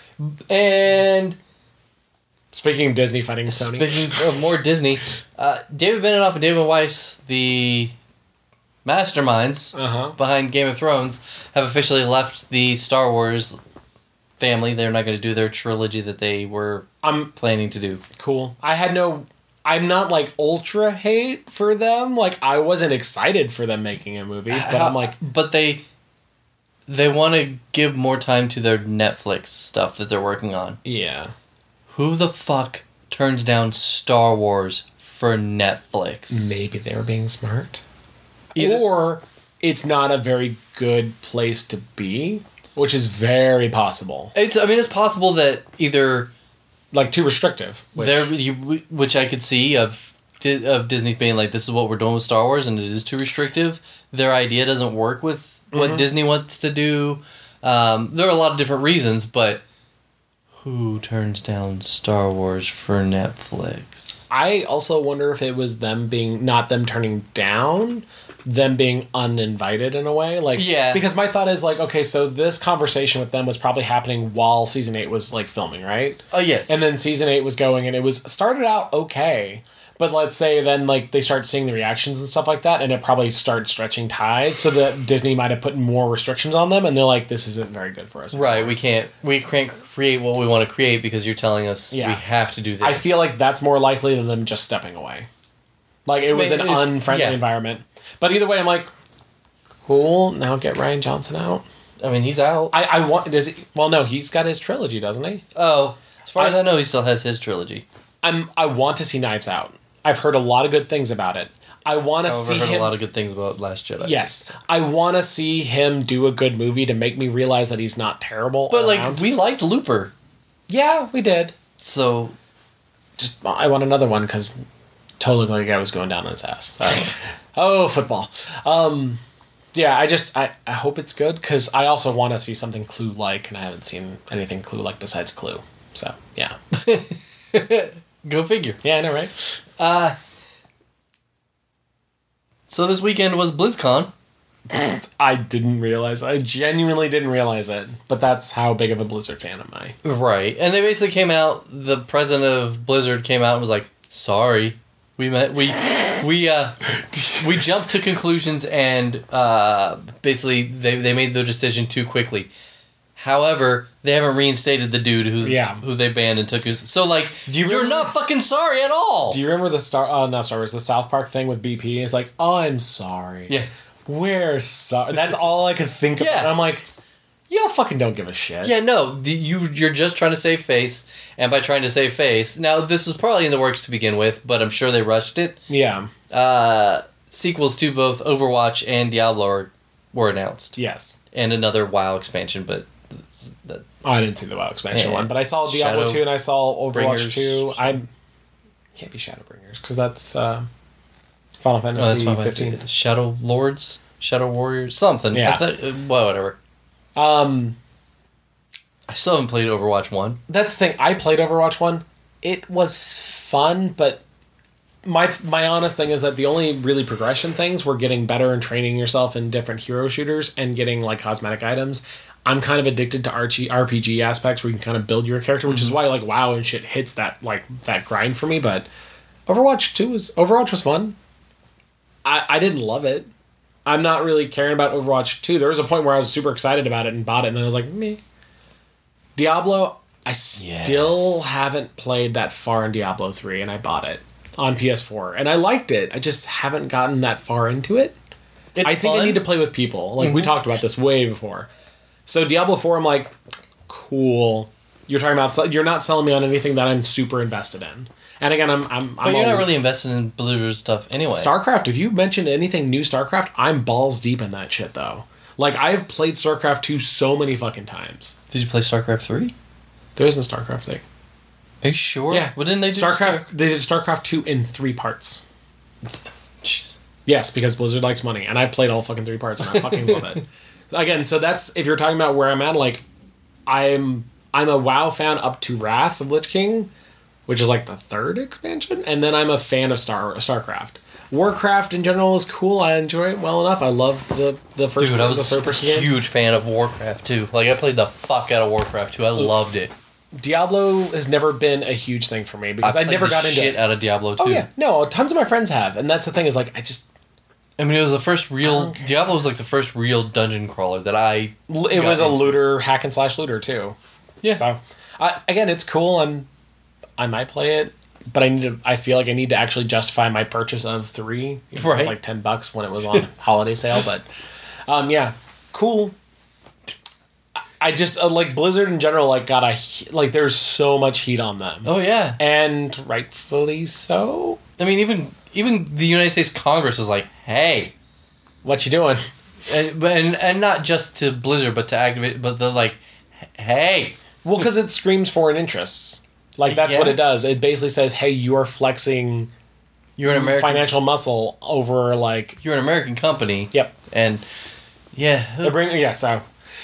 Speaker 1: and
Speaker 2: Speaking of Disney fighting Sony.
Speaker 1: speaking of more Disney, uh, David Benioff and David Weiss, the masterminds
Speaker 2: Uh-huh.
Speaker 1: behind Game of Thrones, have officially left the Star Wars family. They're not going to do their trilogy that they were
Speaker 2: I'm
Speaker 1: planning to do.
Speaker 2: cool. I had no... I'm not, like, ultra hate for them. Like, I wasn't excited for them making a movie, but I'm like...
Speaker 1: But they they want to give more time to their Netflix stuff that they're working on.
Speaker 2: Yeah.
Speaker 1: Who the fuck turns down Star Wars for Netflix?
Speaker 2: Maybe they were being smart.
Speaker 1: Either-
Speaker 2: Or it's not a very good place to be, which is very possible.
Speaker 1: It's. I mean, it's possible that either
Speaker 2: Like, too restrictive. Which,
Speaker 1: there, you, which I could see of Di- of Disney being like, this is what we're doing with Star Wars, and it is too restrictive. Their idea doesn't work with what
Speaker 2: Mhm.
Speaker 1: Disney wants to do. Um, there are a lot of different reasons, but who turns down Star Wars for Netflix?
Speaker 2: I also wonder if it was them being... Not them turning down... them being uninvited in a way. Like,
Speaker 1: Yeah.
Speaker 2: Because my thought is, like, okay, so this conversation with them was probably happening while season eight was, like, filming, right?
Speaker 1: Oh yes,
Speaker 2: And then season eight was going, and it was started out okay. But let's say then, like, they start seeing the reactions and stuff like that, and it probably started stretching ties, so that Disney might have put more restrictions on them, and they're like, this isn't very good for us.
Speaker 1: right. We can't we can't create what we want to create because you're telling us
Speaker 2: Yeah.
Speaker 1: we have to do this.
Speaker 2: I feel like that's more likely than them just stepping away. Like, it was
Speaker 1: I mean,
Speaker 2: an
Speaker 1: it's-
Speaker 2: unfriendly
Speaker 1: yeah.
Speaker 2: environment. But either way, I'm like, cool, now get Ryan Johnson out.
Speaker 1: I mean, he's out.
Speaker 2: I, I want, does he, well, no, he's got his trilogy, doesn't he?
Speaker 1: Oh, as far
Speaker 2: I-
Speaker 1: as I know, he still has his trilogy.
Speaker 2: I'm, I want to see Knives Out. I've heard a lot of good things about it. I want to
Speaker 1: However,
Speaker 2: see
Speaker 1: heard
Speaker 2: him.
Speaker 1: a lot of good things about Last Jedi.
Speaker 2: Yes, I want to see him do a good movie to make me realize that he's not terrible.
Speaker 1: but
Speaker 2: all
Speaker 1: like
Speaker 2: around.
Speaker 1: we liked Looper,
Speaker 2: yeah, we did.
Speaker 1: so
Speaker 2: Just I want another one because totally looked like I was going down on his ass. Oh, football. Um, yeah, I just I, I hope it's good because I also want to see something Clue like, and I haven't seen anything Clue like besides Clue. So yeah,
Speaker 1: go figure.
Speaker 2: yeah, I know, right?
Speaker 1: Uh so this weekend was BlizzCon.
Speaker 2: I didn't realize. I genuinely didn't realize it. But that's how big of a Blizzard fan am I.
Speaker 1: Right. And they basically came out, the president of Blizzard came out and was like, sorry. We met we we uh we jumped to conclusions and uh basically they, they made their decision too quickly. However, they haven't reinstated the dude who
Speaker 2: Yeah.
Speaker 1: who they banned and took his so like
Speaker 2: Do you
Speaker 1: you're
Speaker 2: remember-
Speaker 1: not fucking sorry at all.
Speaker 2: Do you remember the Star? Uh, not Star Wars. The South Park thing with B P. It's like, oh, I'm sorry.
Speaker 1: Yeah.
Speaker 2: We're sorry. That's all I could think of.
Speaker 1: Yeah.
Speaker 2: And I'm like, y'all fucking don't give a shit.
Speaker 1: Yeah, no, the, you you're just trying to save face, and by trying to save face, now this was probably in the works to begin with, but I'm sure they rushed it.
Speaker 2: Yeah.
Speaker 1: Uh, sequels to both Overwatch and Diablo are, were announced,
Speaker 2: Yes.
Speaker 1: and another WoW expansion, but the,
Speaker 2: Oh, I didn't see the WoW expansion
Speaker 1: Yeah.
Speaker 2: one, but I saw Diablo
Speaker 1: Shadow
Speaker 2: two and I saw Overwatch
Speaker 1: Bringers.
Speaker 2: two. I'm can't be Shadowbringers because that's uh, Final
Speaker 1: oh, that's
Speaker 2: Fantasy
Speaker 1: fine,
Speaker 2: fifteen.
Speaker 1: Shadow Lords, Shadow Warriors, something.
Speaker 2: Yeah.
Speaker 1: I th- well, whatever.
Speaker 2: Um,
Speaker 1: I still haven't played Overwatch one.
Speaker 2: that's the thing. I played Overwatch one. It was fun, but my my honest thing is that the only really progression things were getting better and training yourself in different hero shooters and getting like cosmetic items. I'm kind of addicted to R P G aspects where you can kind of build your character, which is why like WoW and shit hits that like that grind for me. But Overwatch two was Overwatch was fun. I I didn't love it. I'm not really caring about Overwatch two. There was a point where I was super excited about it and bought it, and then I was like, meh. Diablo, I still
Speaker 1: Yes.
Speaker 2: haven't played that far in Diablo three, and I bought it on P S four, and I liked it. I just haven't gotten that far into it.
Speaker 1: It's
Speaker 2: I think
Speaker 1: fun.
Speaker 2: I need to play with people. Like, we talked about this way before. So Diablo four, I'm like, cool. You're talking about, you're not selling me on anything that I'm super invested in. And again, I'm, I'm,
Speaker 1: But
Speaker 2: I'm
Speaker 1: you're
Speaker 2: all-
Speaker 1: not really invested in Blizzard stuff anyway.
Speaker 2: StarCraft, if you mentioned anything new StarCraft, I'm balls deep in that shit, though. Like, I've played StarCraft two so many fucking times.
Speaker 1: Did you play StarCraft three?
Speaker 2: There is no StarCraft thing.
Speaker 1: Are you sure?
Speaker 2: Yeah.
Speaker 1: What didn't they do?
Speaker 2: StarCraft,
Speaker 1: Star-
Speaker 2: they did StarCraft two in three parts.
Speaker 1: Jeez.
Speaker 2: Yes, because Blizzard likes money, and I played all fucking three parts, and I fucking love it. Again, so that's, if you're talking about where I'm at, like, I'm I'm a WoW fan up to Wrath of Lich King, which is like the third expansion, and then I'm a fan of Star StarCraft. Warcraft in general is cool. I enjoy it well enough. I love the the first
Speaker 1: Dude, I
Speaker 2: the
Speaker 1: was
Speaker 2: third
Speaker 1: a
Speaker 2: person games.
Speaker 1: huge fan of Warcraft too. Like I played the fuck out of Warcraft too. I loved it.
Speaker 2: Diablo has never been a huge thing for me because I,
Speaker 1: played
Speaker 2: never
Speaker 1: the
Speaker 2: got into
Speaker 1: shit
Speaker 2: it.
Speaker 1: out of Diablo two.
Speaker 2: Oh yeah, no, tons of my friends have, and that's the thing is like I just
Speaker 1: I mean, it was the first real
Speaker 2: don't care.
Speaker 1: Diablo was like the first real dungeon crawler that I.
Speaker 2: it
Speaker 1: got
Speaker 2: was a
Speaker 1: into.
Speaker 2: looter hack and slash looter too.
Speaker 1: Yeah.
Speaker 2: So I, again, it's cool and I might play it, but I need to. I feel like I need to actually justify my purchase of three. You know, It was
Speaker 1: Right.
Speaker 2: like ten bucks when it was on holiday sale, but um, yeah, cool. I just uh, like Blizzard in general. Like, got a he- like. There's so much heat on them,
Speaker 1: Oh yeah.
Speaker 2: and rightfully so.
Speaker 1: I mean, even even the United States Congress is like, hey,
Speaker 2: What you doing?
Speaker 1: and but- and, and not just to Blizzard, but to Activate, but they're like, hey,
Speaker 2: Well, because it screams foreign interests. Like that's what
Speaker 1: Yeah.
Speaker 2: it does. It basically says, "Hey, you are flexing
Speaker 1: you're an American.
Speaker 2: financial muscle over like."
Speaker 1: You're an American company.
Speaker 2: Yep.
Speaker 1: And yeah,
Speaker 2: They bring yeah. So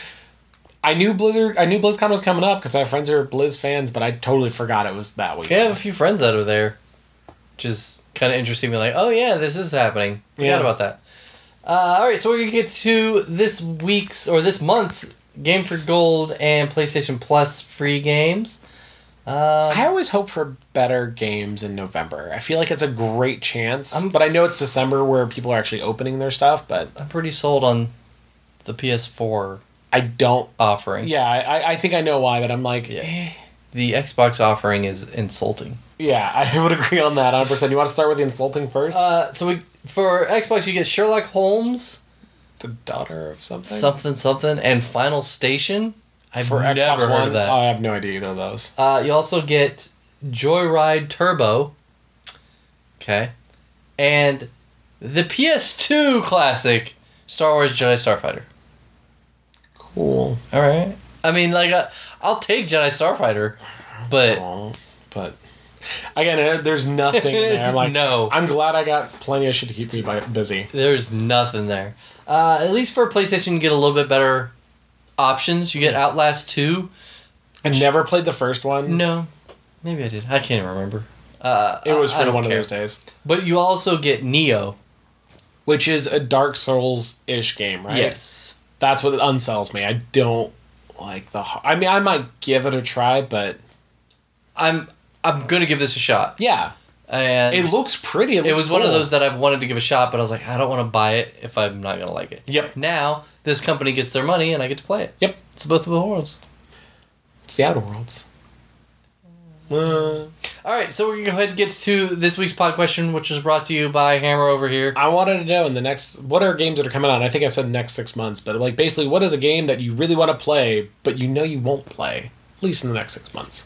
Speaker 2: I knew Blizzard. I knew BlizzCon was coming up because I have friends who are Blizz fans, but I totally forgot it was that week.
Speaker 1: I have a few friends that are there, which is kind of interesting. Be like, oh yeah, this is happening. Forgot
Speaker 2: Yeah.
Speaker 1: about that. Uh, all right, so we're gonna get to this week's or this month's Game for Gold and PlayStation Plus free games. Um,
Speaker 2: I always hope for better games in November. I feel like it's a great chance,
Speaker 1: I'm-
Speaker 2: but I know it's December where people are actually opening their stuff. But
Speaker 1: I'm pretty sold on the P S four
Speaker 2: I don't.
Speaker 1: offering.
Speaker 2: Yeah, I, I think I know why, but I'm like,
Speaker 1: Yeah.
Speaker 2: eh.
Speaker 1: The Xbox offering is insulting.
Speaker 2: Yeah, I would agree on that one hundred percent. You want to start with the insulting first?
Speaker 1: Uh, so we, for Xbox, you get Sherlock Holmes,
Speaker 2: the daughter of something?
Speaker 1: something something, and Final Station. I've
Speaker 2: For
Speaker 1: never
Speaker 2: Xbox
Speaker 1: heard
Speaker 2: One?
Speaker 1: of that.
Speaker 2: Oh, I have no idea either of those.
Speaker 1: Uh, you also get Joyride Turbo. Okay. And the P S two classic Star Wars Jedi Starfighter.
Speaker 2: Cool.
Speaker 1: All right. I mean, like, uh, I'll take Jedi Starfighter, but
Speaker 2: Oh, but again, uh, there's nothing in there. I'm like,
Speaker 1: No.
Speaker 2: I'm glad I got plenty of shit to keep me bi- busy.
Speaker 1: there's nothing there. Uh, at least for PlayStation, you get a little bit better options. You get Outlast two.
Speaker 2: I never played the first one.
Speaker 1: No. Maybe I did. I can't even remember. Uh,
Speaker 2: It was
Speaker 1: I- I
Speaker 2: for
Speaker 1: don't
Speaker 2: one
Speaker 1: care.
Speaker 2: of those days.
Speaker 1: But you also get Neo.
Speaker 2: Which is a Dark Souls ish game, right?
Speaker 1: Yes.
Speaker 2: That's what unsells me. I don't like the. h- I mean, I might give it a try, but
Speaker 1: I'm I'm gonna give this a shot.
Speaker 2: yeah,
Speaker 1: And
Speaker 2: it looks pretty. It,
Speaker 1: it
Speaker 2: looks
Speaker 1: was one of
Speaker 2: cool.
Speaker 1: those that I've wanted to give a shot, but I was like, I don't want to buy it if I'm not gonna like it.
Speaker 2: Yep.
Speaker 1: Now this company gets their money and I get to play it.
Speaker 2: Yep.
Speaker 1: It's both of the worlds.
Speaker 2: It's the Outer Worlds. Uh,
Speaker 1: All right, so we're gonna go ahead and get to this week's pod question, which is brought to you by Hammer over here.
Speaker 2: I wanted to know in the next what are games that are coming out. I think I said next six months, but like basically, what is a game that you really want to play, but you know you won't play at least in the next six months?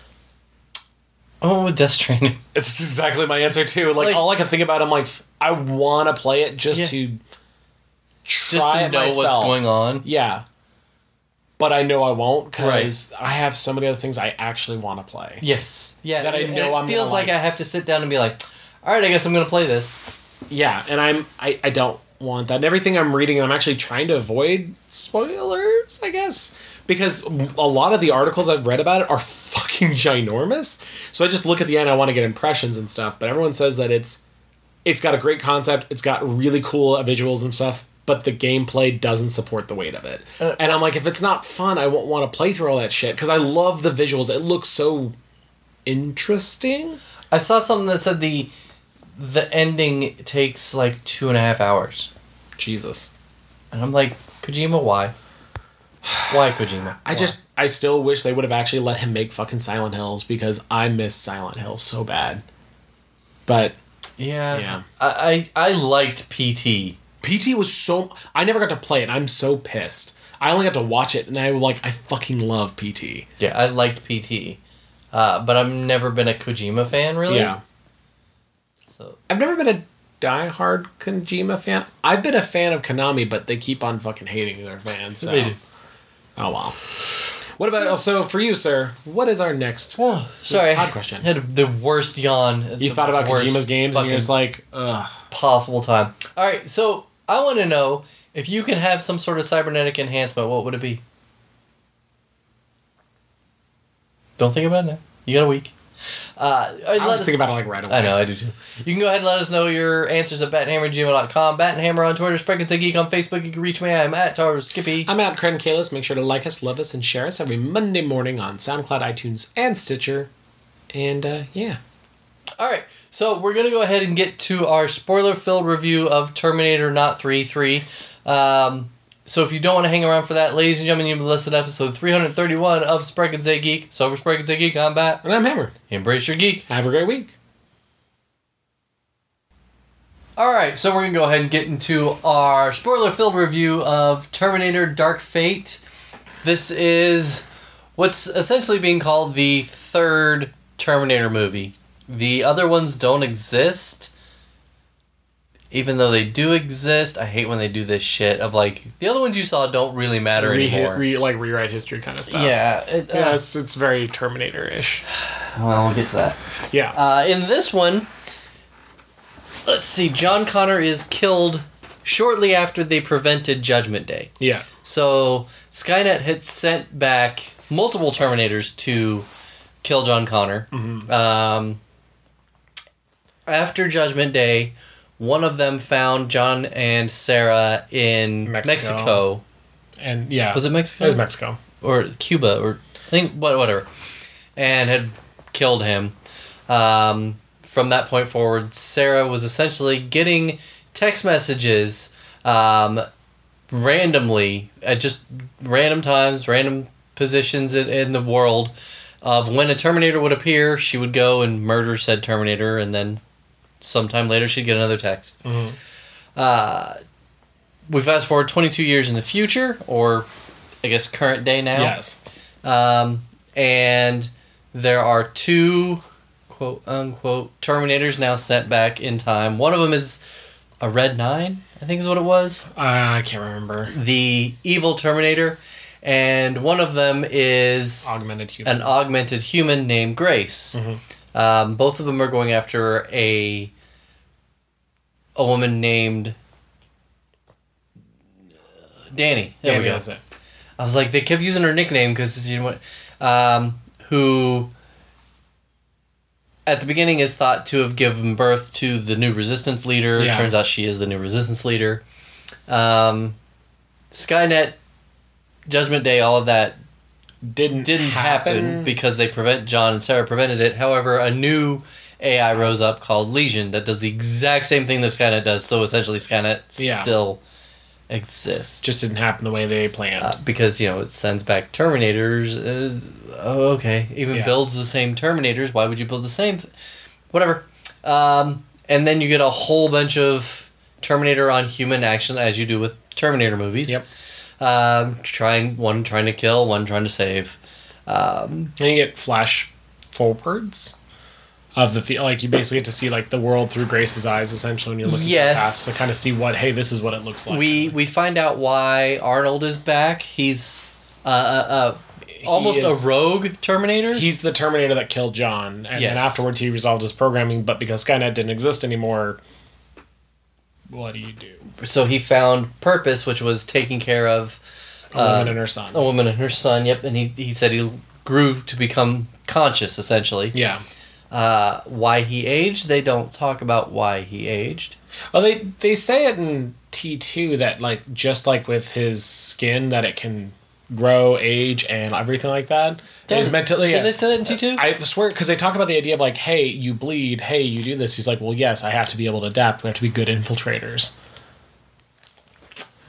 Speaker 1: Oh, with Death Stranding.
Speaker 2: It's exactly my answer too. Like,
Speaker 1: Like-
Speaker 2: all I can think about, I'm like, I want to play it just
Speaker 1: Yeah.
Speaker 2: to try
Speaker 1: Just to
Speaker 2: it
Speaker 1: know
Speaker 2: myself.
Speaker 1: what's going on.
Speaker 2: Yeah, but I know I won't because I have so many other things I actually want to play.
Speaker 1: Yes. Yeah.
Speaker 2: That I
Speaker 1: and
Speaker 2: know
Speaker 1: it
Speaker 2: I'm
Speaker 1: feels
Speaker 2: gonna
Speaker 1: like
Speaker 2: like.
Speaker 1: I have to sit down and be like, all right, I guess I'm gonna play this.
Speaker 2: Yeah, and I'm I, I don't want that. And everything I'm reading, I'm actually trying to avoid spoilers, I guess, because a lot of the articles I've read about it are fucking ginormous. So I just look at the end. I want to get impressions and stuff, but everyone says that it's it's got a great concept. It's got really cool visuals and stuff, but the gameplay doesn't support the weight of it.
Speaker 1: Uh,
Speaker 2: and I'm like, if it's not fun, I won't want to play through all that shit because I love the visuals. It looks so interesting.
Speaker 1: I saw something that said the the ending takes like two and a half hours.
Speaker 2: Jesus.
Speaker 1: And I'm like, Kojima, why? Why Kojima?
Speaker 2: I
Speaker 1: Why?
Speaker 2: just, I still wish they would have actually let him make fucking Silent Hills because I miss Silent Hill so bad. But,
Speaker 1: Yeah.
Speaker 2: yeah.
Speaker 1: I, I, I liked P T.
Speaker 2: P T was so, I never got to play it. I'm so pissed. I only got to watch it and I was like, I fucking love P T.
Speaker 1: Yeah, I liked P T. Uh, but I've never been a Kojima fan, really.
Speaker 2: Yeah.
Speaker 1: So
Speaker 2: I've never been a diehard Kojima fan. I've been a fan of Konami, but they keep on fucking hating their fans. So.
Speaker 1: They do.
Speaker 2: Oh, well. What about, so for you, sir, what is our next
Speaker 1: Oh, sorry.
Speaker 2: odd question?
Speaker 1: I had the worst yawn.
Speaker 2: You thought about
Speaker 1: worst
Speaker 2: Kojima's games and
Speaker 1: fucking
Speaker 2: you're just like, ugh.
Speaker 1: possible time. All right, so I want to know if you can have some sort of cybernetic enhancement, what would it be? Don't think about it now. You got a week. Uh,
Speaker 2: I
Speaker 1: let
Speaker 2: was
Speaker 1: us-
Speaker 2: thinking about it like right away.
Speaker 1: I know, I do too. You can go ahead and let us know your answers at battenhammer at gmail dot com. Battenhammer on Twitter, Spread and Say Geek on Facebook. You can reach me. I'm at Tar Skippy.
Speaker 2: I'm at Credit Kalis. Make sure to like us, love us, and share us every Monday morning on SoundCloud, iTunes, and Stitcher. And, uh, yeah.
Speaker 1: All right, so we're going to go ahead and get to our spoiler-filled review of Terminator Not three three. Um, so if you don't want to hang around for that, ladies and gentlemen, you've been listening to episode three thirty-one of Spread and Say Geek. So for Spread and Say Geek, I'm Bat.
Speaker 2: And I'm Hammer.
Speaker 1: Embrace your geek.
Speaker 2: Have a great week.
Speaker 1: All right, so we're going to go ahead and get into our spoiler-filled review of Terminator Dark Fate. This is what's essentially being called the third Terminator movie. The other ones don't exist. Even though they do exist, I hate when they do this shit of like, the other ones you saw don't really matter
Speaker 3: Re-
Speaker 1: anymore.
Speaker 3: re- like rewrite history kind of stuff.
Speaker 1: Yeah. It, uh,
Speaker 3: Yeah, it's, it's very Terminator-ish.
Speaker 1: well, we'll get to that.
Speaker 3: Yeah.
Speaker 1: Uh, in this one, let's see, John Connor is killed shortly after they prevented Judgment Day.
Speaker 3: yeah.
Speaker 1: So Skynet had sent back multiple Terminators to kill John Connor.
Speaker 3: Mm-hmm.
Speaker 1: Um, after Judgment Day, one of them found John and Sarah in
Speaker 3: Mexico.
Speaker 1: Mexico.
Speaker 3: And yeah.
Speaker 1: Was it Mexico?
Speaker 3: It was Mexico.
Speaker 1: Or Cuba, or I think what whatever, and had killed him. Um, from that point forward, Sarah was essentially getting text messages um, randomly at just random times, random positions in, in the world of when a Terminator would appear. She would go and murder said Terminator, and then sometime later she'd get another text.
Speaker 3: Mm-hmm.
Speaker 1: Uh, we fast forward twenty-two years in the future, or I guess current day now.
Speaker 3: Yes.
Speaker 1: Um, and there are two quote unquote Terminators now sent back in time. One of them is a Red Nine, I think is what it was.
Speaker 3: Uh, I can't remember.
Speaker 1: The evil Terminator. And one of them is
Speaker 3: Augmented human.
Speaker 1: an augmented human named Grace.
Speaker 3: Mm-hmm.
Speaker 1: Um, both of them are going after a a woman named Danny. There
Speaker 3: yeah,
Speaker 1: we go.
Speaker 3: that's it.
Speaker 1: I was like, they kept using her nickname because you know what, um, who at the beginning is thought to have given birth to the new Resistance leader.
Speaker 3: Yeah.
Speaker 1: Turns out she is the new Resistance leader. Um, Skynet, Judgment Day, all of that
Speaker 2: Didn't
Speaker 1: didn't happen.
Speaker 2: happen.
Speaker 1: because they prevent John and Sarah prevented it. However, a new A I rose up called Legion that does the exact same thing that Skynet does. So essentially, Skynet
Speaker 2: Yeah.
Speaker 1: still exists.
Speaker 2: Just didn't happen the way they planned.
Speaker 1: Uh, because, you know, it sends back Terminators. Uh, oh, okay. Even
Speaker 2: Yeah.
Speaker 1: builds the same Terminators. Why would you build the same? Th- Whatever. Um, and then you get a whole bunch of Terminator on human action, as you do with Terminator movies.
Speaker 2: Yep.
Speaker 1: Um, trying one trying to kill, one trying to save. Um,
Speaker 2: And you get flash forwards of the fe- like you basically get to see like the world through Grace's eyes essentially when you're looking
Speaker 1: Yes.
Speaker 2: at the past to kind of see what hey this is what it looks like.
Speaker 1: we we find out why Arnold is back. He's uh, uh, uh, almost
Speaker 2: is-
Speaker 1: a rogue Terminator.
Speaker 2: He's the Terminator that killed John, and
Speaker 1: Yes.
Speaker 2: then afterwards he resolved his programming. But because Skynet didn't exist anymore, what do you do?
Speaker 1: So he found purpose, which was taking care of
Speaker 2: A woman
Speaker 1: um,
Speaker 2: and her son.
Speaker 1: a woman and her son. Yep, and he he said he grew to become conscious. Essentially,
Speaker 2: Yeah.
Speaker 1: uh, why he aged? They don't talk about why he aged.
Speaker 2: Well, they they say it in T two that like just like with his skin that it can grow, age, and everything like that. It's meant to.
Speaker 1: Did
Speaker 2: Yeah.
Speaker 1: they say that in T two?
Speaker 2: I swear, because they talk about the idea of like, hey, you bleed, hey, you do this. He's like, well, yes, I have to be able to adapt. We have to be good infiltrators.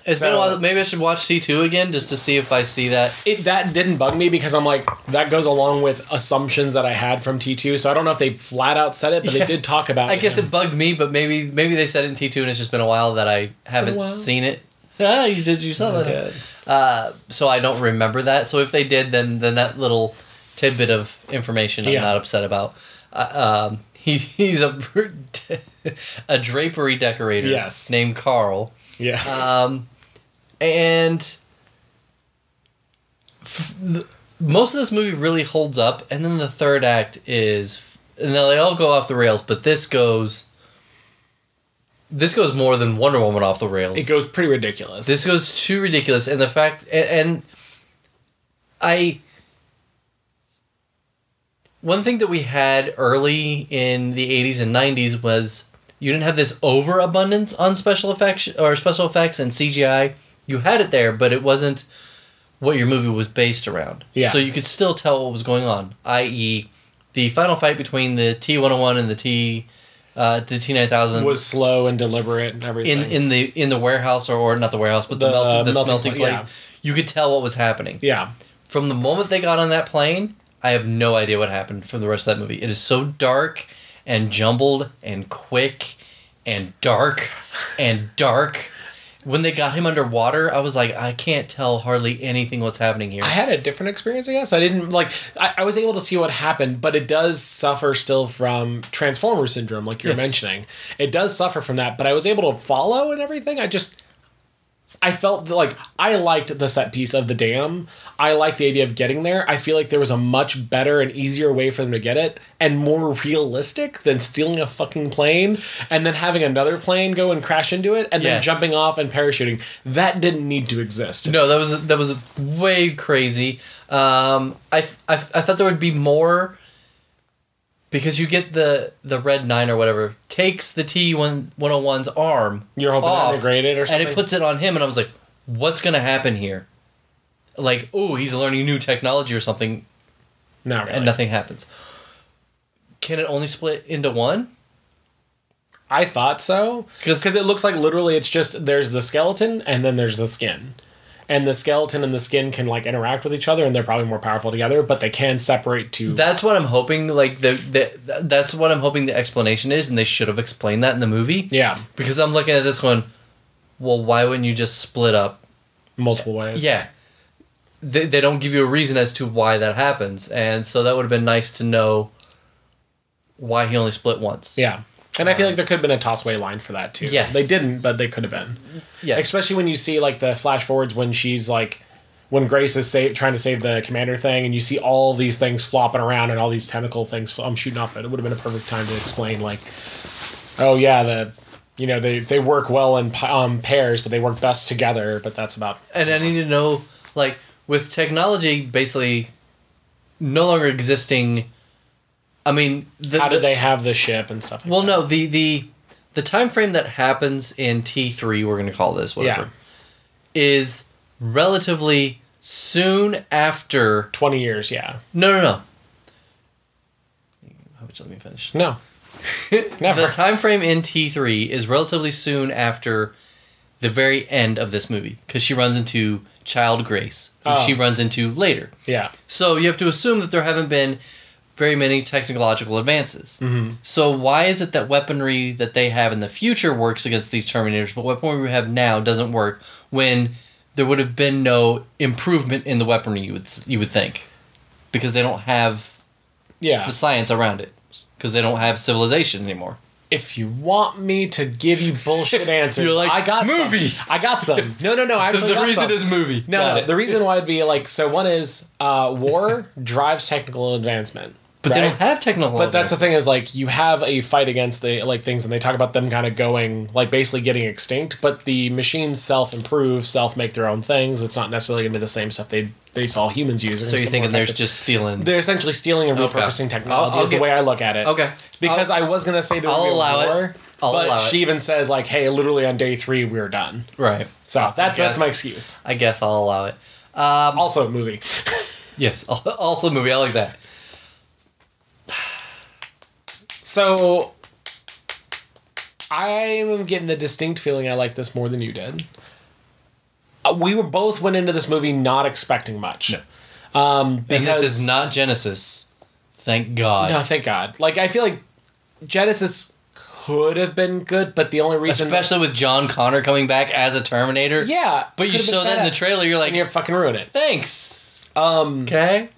Speaker 1: It's
Speaker 2: So-
Speaker 1: been a while. Maybe I should watch T two again just to see if I see that.
Speaker 2: It that didn't bug me because I'm like that goes along with assumptions that I had from T two. So I don't know if they flat out said it, but
Speaker 1: Yeah.
Speaker 2: they did talk about.
Speaker 1: I guess
Speaker 2: him.
Speaker 1: it bugged me, but maybe maybe they said it in T two and it's just been a while that I haven't
Speaker 2: while.
Speaker 1: seen it. Ah, you did. You saw
Speaker 2: I
Speaker 1: that.
Speaker 2: did.
Speaker 1: Uh, so I don't remember that. So if they did, then then that little tidbit of information I'm
Speaker 2: Yeah.
Speaker 1: not upset about. Uh, um, he, he's a a drapery decorator.
Speaker 2: Yes.
Speaker 1: Named Carl.
Speaker 2: Yes.
Speaker 1: Um, and f- the, most of this movie really holds up, and then the third act is, and then they all go off the rails. But this goes, this goes more than Wonder Woman off the rails.
Speaker 2: it goes pretty ridiculous.
Speaker 1: This goes too ridiculous, and the fact, and, and I. One thing that we had early in the eighties and nineties was you didn't have this overabundance on special effects or special effects and C G I. You had it there, but it wasn't what your movie was based around.
Speaker 2: Yeah.
Speaker 1: So you could still tell what was going on, that is, the final fight between the T one oh one and the T, uh, the T nine thousand
Speaker 2: was slow and deliberate and everything.
Speaker 1: in in the in the warehouse or, or not the warehouse, but the,
Speaker 2: The,
Speaker 1: melting,
Speaker 2: uh,
Speaker 1: the
Speaker 2: melting
Speaker 1: smelting
Speaker 2: pla-
Speaker 1: place.
Speaker 2: yeah.
Speaker 1: You could tell what was happening
Speaker 2: yeah.
Speaker 1: from the moment they got on that plane. I have no idea what happened from the rest of that movie. It is so dark and jumbled and quick and dark and dark. When they got him underwater, I was like, I can't tell hardly anything what's happening here.
Speaker 2: I had a different experience, I guess. I didn't like. I, I was able to see what happened, but it does suffer still from Transformer syndrome, like you're
Speaker 1: Yes.
Speaker 2: mentioning. It does suffer from that, but I was able to follow and everything. I just, I felt like I liked the set piece of the dam. I liked the idea of getting there. I feel like there was a much better and easier way for them to get it, and more realistic than stealing a fucking plane and then having another plane go and crash into it and then
Speaker 1: Yes.
Speaker 2: jumping off and parachuting. That didn't need to exist.
Speaker 1: No, that was that was way crazy. Um, I, I, I thought there would be more because you get the the Red Nine or whatever takes the T one oh one's arm.
Speaker 2: You're hoping
Speaker 1: off,
Speaker 2: to integrate it or something?
Speaker 1: and it puts it on him, and I was like, "What's gonna happen here?" Like, oh, he's learning new technology or something,
Speaker 2: Not really.
Speaker 1: and nothing happens. Can it only split into one?
Speaker 2: I thought so.
Speaker 1: 'Cause-
Speaker 2: Because it looks like literally it's just there's the skeleton and then there's the skin. And the skeleton and the skin can like interact with each other and they're probably more powerful together, but they can separate to.
Speaker 1: That's what I'm hoping. Like the, the that's what I'm hoping the explanation is, and they should have explained that in the movie.
Speaker 2: yeah,
Speaker 1: Because I'm looking at this one. Well, why wouldn't you just split up?
Speaker 2: multiple ways.
Speaker 1: Yeah. They, they don't give you a reason as to why that happens. And so that would have been nice to know why he only split once.
Speaker 2: Yeah. And I feel like there could have been a tossaway line for that too.
Speaker 1: Yes.
Speaker 2: They didn't, but they could have been.
Speaker 1: Yeah.
Speaker 2: Especially when you see like the flash forwards when she's like, when Grace is save, trying to save the commander thing and you see all these things flopping around and all these tentacle things um, shooting off it. It would have been a perfect time to explain like, oh yeah, the, you know, they, they work well in um, pairs, but they work best together, but that's about...
Speaker 1: And I need to know, like, with technology basically no longer existing, I mean... The,
Speaker 2: How
Speaker 1: the,
Speaker 2: did they have the ship and stuff like
Speaker 1: Well,
Speaker 2: that?
Speaker 1: no, the, the, the time frame that happens in T three, we're going to call this, whatever,
Speaker 2: Yeah.
Speaker 1: is relatively soon after...
Speaker 2: twenty years, yeah.
Speaker 1: No, no, no. How much let me finish?
Speaker 2: No. Never.
Speaker 1: The time frame in T three is relatively soon after the very end of this movie because she runs into Child Grace, who
Speaker 2: Oh.
Speaker 1: she runs into later.
Speaker 2: Yeah.
Speaker 1: So you have to assume that there haven't been very many technological advances.
Speaker 2: Mm-hmm.
Speaker 1: So why is it that weaponry that they have in the future works against these Terminators, but weaponry we have now doesn't work when there would have been no improvement in the weaponry, you would you would think, because they don't have
Speaker 2: Yeah.
Speaker 1: the science around it, because they don't have civilization anymore.
Speaker 2: If you want me to give you bullshit answers,
Speaker 1: You're like,
Speaker 2: I got
Speaker 1: movie.
Speaker 2: Some. I got some. No, no, no. I Actually,
Speaker 1: the
Speaker 2: got
Speaker 1: reason
Speaker 2: some.
Speaker 1: is movie.
Speaker 2: No,
Speaker 1: Got
Speaker 2: no.
Speaker 1: it.
Speaker 2: The reason why it'd be like so. One is uh, war drives technical advancement,
Speaker 1: But
Speaker 2: right?
Speaker 1: they don't have technical.
Speaker 2: But that's the thing is like you have a fight against the like things, and they talk about them kind of going like basically getting extinct. But the machines self improve, self make their own things. It's not necessarily gonna be the same stuff they they saw humans use.
Speaker 1: So you're thinking they're just stealing?
Speaker 2: They're essentially stealing and
Speaker 1: Okay.
Speaker 2: repurposing technology.
Speaker 1: I'll- I'll
Speaker 2: is the
Speaker 1: get-
Speaker 2: way I look at it.
Speaker 1: Okay.
Speaker 2: Because
Speaker 1: I'll-
Speaker 2: I was gonna say there would
Speaker 1: I'll
Speaker 2: be a
Speaker 1: allow it.
Speaker 2: war,
Speaker 1: I'll
Speaker 2: but
Speaker 1: allow
Speaker 2: she
Speaker 1: it.
Speaker 2: even says like, "Hey, literally on day three, we're done."
Speaker 1: Right.
Speaker 2: So that that's
Speaker 1: guess.
Speaker 2: my excuse.
Speaker 1: I guess I'll allow it. Um,
Speaker 2: Also, a movie.
Speaker 1: yes. Also, movie. I like that.
Speaker 2: So I am getting the distinct feeling I like this more than you did. we were both went into this movie not expecting much.
Speaker 1: No.
Speaker 2: Um, because
Speaker 1: And this is not Genesis. Thank God.
Speaker 2: No, thank God. Like, I feel like Genesis could have been good, but the only reason...
Speaker 1: Especially with John Connor coming back as a Terminator.
Speaker 2: Yeah.
Speaker 1: But you show that in the trailer, you're like...
Speaker 2: And you fucking ruined it.
Speaker 1: Thanks.
Speaker 2: Um,
Speaker 1: Okay.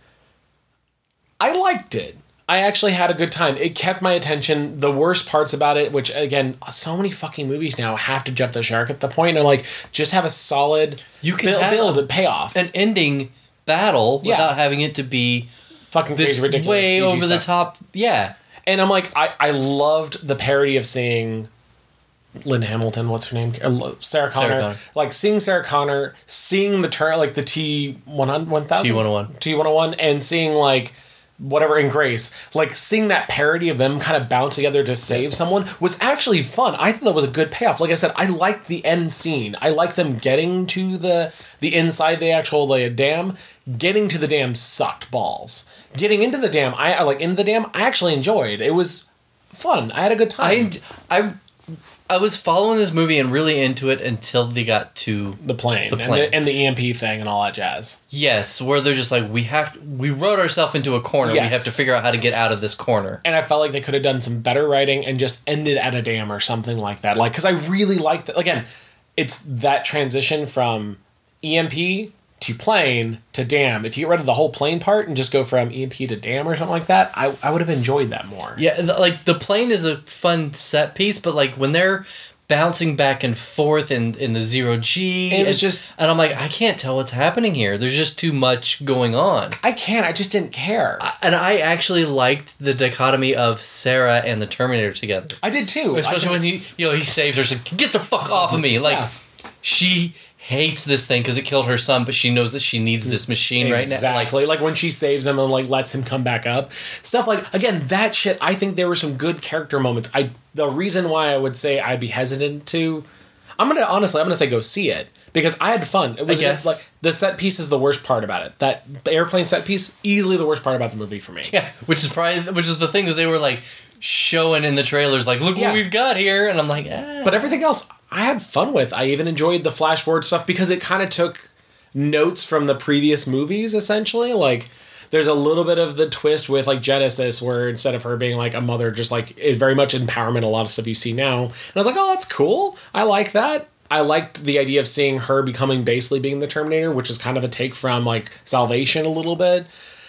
Speaker 2: I liked it. I actually had a good time. It kept my attention. The worst parts about it, which, again, so many fucking movies now have to jump the shark at the point. And I'm like, just have a solid
Speaker 1: You can
Speaker 2: build,
Speaker 1: have
Speaker 2: build and payoff.
Speaker 1: An ending battle
Speaker 2: Yeah.
Speaker 1: without having it to be
Speaker 2: fucking
Speaker 1: this
Speaker 2: crazy, ridiculous
Speaker 1: way
Speaker 2: C G
Speaker 1: over the
Speaker 2: stuff.
Speaker 1: top. Yeah.
Speaker 2: And I'm like, I, I loved the parody of seeing Lynn Hamilton, what's her name? Uh, Sarah Connor.
Speaker 1: Sarah Connor.
Speaker 2: Like, seeing Sarah Connor, seeing the turn, like the T one thousand?
Speaker 1: T one oh one.
Speaker 2: T one oh one, and seeing, like, whatever in Grace, like, seeing that parody of them kind of bounce together to save someone was actually fun. I thought that was a good payoff. Like I said, I liked the end scene. I liked them getting to the the inside the actual like, dam. Getting to the dam sucked balls. Getting into the dam, I I like into the dam. I actually enjoyed. It was fun. I had a good time.
Speaker 1: I, I, I was following this movie and really into it until they got to
Speaker 2: the plane,
Speaker 1: The
Speaker 2: and
Speaker 1: plane.
Speaker 2: the, and the E M P thing and all that jazz.
Speaker 1: yes, where they're just like we have to, we wrote ourselves into a corner.
Speaker 2: Yes.
Speaker 1: We have to figure out how to get out of this corner.
Speaker 2: And I felt like they could have done some better writing and just ended at a dam or something like that. Like, because I really liked that. Again, it's that transition from E M P to plane to dam. If you get rid of the whole plane part and just go from E M P to dam or something like that, I, I would have enjoyed that more.
Speaker 1: Yeah, th- like the plane is a fun set piece, but like when they're bouncing back and forth in, in the zero G,
Speaker 2: It was
Speaker 1: and,
Speaker 2: just-
Speaker 1: and I'm like, I can't tell what's happening here. There's just too much going on.
Speaker 2: I can't. I just didn't care. I,
Speaker 1: And I actually liked the dichotomy of Sarah and the Terminator together.
Speaker 2: I did too.
Speaker 1: Especially
Speaker 2: I,
Speaker 1: when he, you know, he saves her. She's like, get the fuck off of me! Like,
Speaker 2: Yeah.
Speaker 1: she hates this thing because it killed her son, but she knows that she needs this machine right now. Like,
Speaker 2: Exactly. Like when she saves him and like lets him come back up. Stuff like again, that shit, I think there were some good character moments. I the reason why I would say I'd be hesitant to I'm gonna honestly I'm gonna say go see it. Because I had fun. It was
Speaker 1: guess.
Speaker 2: like the set piece is the worst part about it. That the airplane set piece, easily the worst part about the movie for me.
Speaker 1: yeah, which is probably which is the thing that they were like showing in the trailers. Like, look
Speaker 2: Yeah.
Speaker 1: what we've got here, and I'm like, eh.
Speaker 2: But everything else I had fun with. I even enjoyed the flash forward stuff because it kind of took notes from the previous movies, essentially. Like, there's a little bit of the twist with, like, Genesis, where instead of her being, like, a mother, just, like, is very much empowerment, a lot of stuff you see now. And I was like, oh, that's cool. I like that. I liked the idea of seeing her becoming basically being the Terminator, which is kind of a take from, like, Salvation a little bit.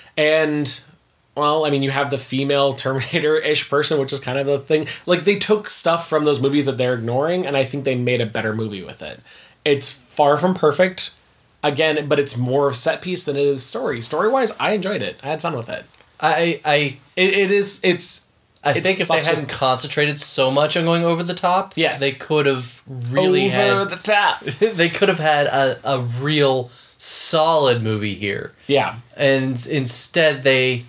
Speaker 2: And... well, I mean, you have the female Terminator-ish person, which is kind of the thing. Like, they took stuff from those movies that they're ignoring, and I think they made a better movie with it. It's far from perfect, again, but it's more of set piece than it is story. Story-wise, I enjoyed it. I had fun with it.
Speaker 1: I I
Speaker 2: It, it is, it's...
Speaker 1: I
Speaker 2: it
Speaker 1: think if they
Speaker 2: fucks
Speaker 1: hadn't
Speaker 2: with-
Speaker 1: concentrated so much on going over the top,
Speaker 2: Yes.
Speaker 1: they could have really
Speaker 2: over
Speaker 1: had
Speaker 2: the top.
Speaker 1: they could have had a, a real solid movie here.
Speaker 2: Yeah.
Speaker 1: And instead they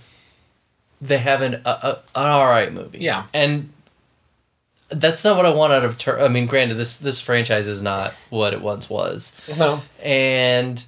Speaker 1: they have an a, a, an all right movie.
Speaker 2: Yeah.
Speaker 1: And that's not what I want out of ter- I mean, granted this this franchise is not what it once was.
Speaker 2: No.
Speaker 1: And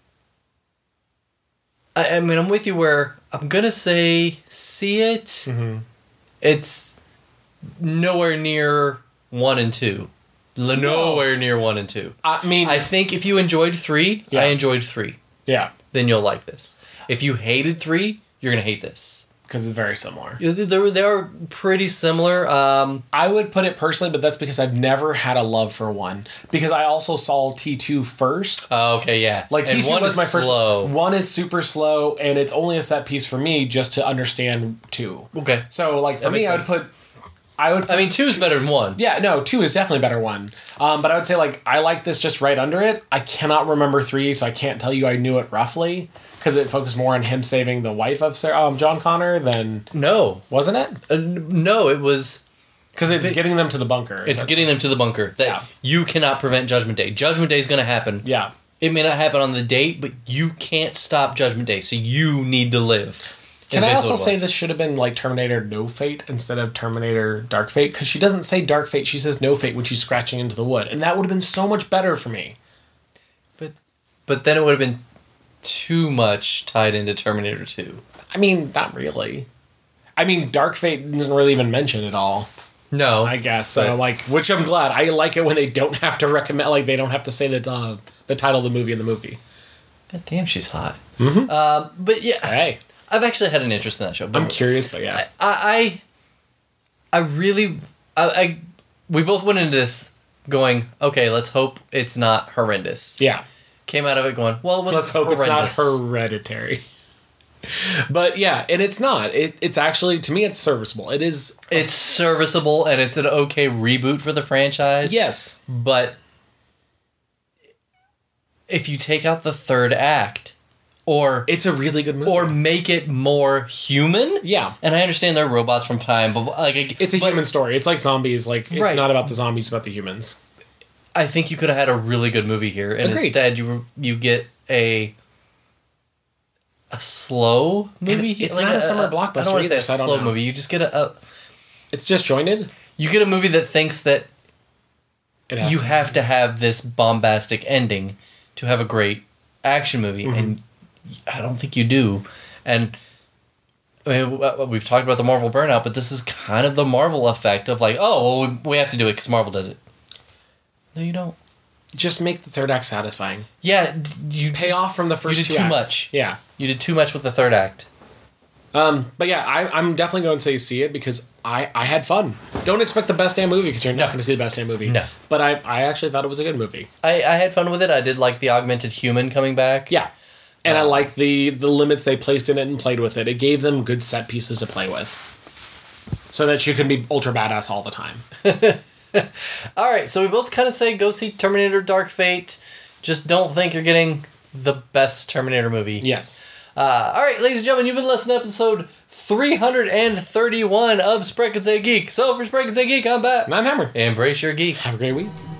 Speaker 1: I, I mean, I'm with you where I'm going to say see it.
Speaker 2: Mm-hmm.
Speaker 1: It's nowhere near one and two. L- Nowhere near one and two.
Speaker 2: I mean...
Speaker 1: I think if you enjoyed three,
Speaker 2: Yeah.
Speaker 1: I enjoyed three,
Speaker 2: yeah.
Speaker 1: then you'll like this. If you hated three, you're going to hate this.
Speaker 2: Because it's very similar.
Speaker 1: They're, they're pretty similar. Um,
Speaker 2: I would put it personally, but that's because I've never had a love for one. Because I also saw T two first.
Speaker 1: oh, okay, yeah.
Speaker 2: Like
Speaker 1: And
Speaker 2: T two
Speaker 1: one
Speaker 2: was
Speaker 1: is
Speaker 2: my first.
Speaker 1: slow.
Speaker 2: One is super slow, and it's only a set piece for me just to understand two.
Speaker 1: Okay.
Speaker 2: So, like for
Speaker 1: That
Speaker 2: me,
Speaker 1: makes
Speaker 2: I would
Speaker 1: sense.
Speaker 2: put. I would.
Speaker 1: I mean, two's better than one.
Speaker 2: yeah, no, two is definitely a better one. Um, but I would say like I like this just right under it. I cannot remember three, so I can't tell you I knew it roughly because it focused more on him saving the wife of Sarah, um, John Connor than
Speaker 1: No.
Speaker 2: wasn't it?
Speaker 1: Uh, n- no, it was...
Speaker 2: Because it's getting them to the bunker.
Speaker 1: It's getting them to the bunker. That
Speaker 2: Yeah.
Speaker 1: you cannot prevent Judgment Day. Judgment Day is going to happen.
Speaker 2: Yeah.
Speaker 1: It may not happen on the date, but you can't stop Judgment Day, so you need to live.
Speaker 2: Can
Speaker 1: Is
Speaker 2: I
Speaker 1: basically
Speaker 2: also
Speaker 1: what it
Speaker 2: say
Speaker 1: was.
Speaker 2: this should have been like Terminator No Fate instead of Terminator Dark Fate? Because she doesn't say Dark Fate, she says No Fate when she's scratching into the wood. And that would have been so much better for me.
Speaker 1: But, but then it would have been too much tied into Terminator two.
Speaker 2: I mean, not really. I mean, Dark Fate doesn't really even mention it all,
Speaker 1: No.
Speaker 2: I guess. So,
Speaker 1: But-
Speaker 2: like, which I'm glad. I like it when they don't have to recommend, like, they don't have to say that uh, the title of the movie in the movie.
Speaker 1: God damn, she's hot. Mm-hmm. Uh, but yeah,
Speaker 2: Hey,
Speaker 1: I've actually had an interest in that show. But
Speaker 2: I'm curious, but yeah.
Speaker 1: I, I, I really, I, I, we both went into this going, okay, let's hope it's not horrendous.
Speaker 2: Yeah.
Speaker 1: Came out of it going, well, it wasn't
Speaker 2: Let's hope
Speaker 1: horrendous.
Speaker 2: it's not hereditary. But yeah, and it's not. It, it's actually, to me, it's serviceable. It is.
Speaker 1: It's serviceable and it's an okay reboot for the franchise.
Speaker 2: Yes.
Speaker 1: But if you take out the third act, or
Speaker 2: It's a really good movie.
Speaker 1: or make it more human,
Speaker 2: yeah.
Speaker 1: and I understand they're robots from time, but like
Speaker 2: It's a
Speaker 1: but
Speaker 2: human story. It's like zombies. Like, it's
Speaker 1: Right.
Speaker 2: not about the zombies, it's about the humans.
Speaker 1: I think you could have had a really good movie here, and
Speaker 2: Agreed.
Speaker 1: instead you you get a a slow movie.
Speaker 2: And it's not a summer blockbuster
Speaker 1: I don't want to say
Speaker 2: either,
Speaker 1: a
Speaker 2: so I don't
Speaker 1: slow
Speaker 2: know.
Speaker 1: movie. You just get a, a
Speaker 2: It's disjointed.
Speaker 1: you get a movie that thinks that
Speaker 2: It has
Speaker 1: you
Speaker 2: to.
Speaker 1: have to have this bombastic ending to have a great action movie,
Speaker 2: Mm-hmm.
Speaker 1: and I don't think you do. And I mean, w- we've talked about the Marvel burnout, but this is kind of the Marvel effect of like, oh, well, we have to do it because Marvel does it. No, you don't.
Speaker 2: Just make the third act satisfying.
Speaker 1: Yeah, d- you
Speaker 2: Pay off from the first
Speaker 1: did
Speaker 2: two
Speaker 1: too
Speaker 2: acts.
Speaker 1: much.
Speaker 2: Yeah.
Speaker 1: you did too much with the third act.
Speaker 2: Um, but yeah, I, I'm definitely going to say see it because I, I had fun. Don't expect the best damn movie because you're
Speaker 1: No.
Speaker 2: not going to see the best damn movie.
Speaker 1: No.
Speaker 2: But I, I actually thought it was a good movie.
Speaker 1: I, I had fun with it. I did like the augmented human coming back.
Speaker 2: Yeah. And I
Speaker 1: Uh,
Speaker 2: like the, the limits they placed in it and played with it. It gave them good set pieces to play with. So that you can be ultra badass all the time.
Speaker 1: All right, so we both kind of say go see Terminator Dark Fate. Just don't think you're getting the best Terminator movie.
Speaker 2: Yes.
Speaker 1: Uh, all right, ladies and gentlemen, you've been listening to episode three hundred thirty-one of Spread Could Say Geek. So for Spread Could Say Geek, I'm Bat.
Speaker 2: And I'm Hammer.
Speaker 1: Embrace your geek.
Speaker 2: Have a great week.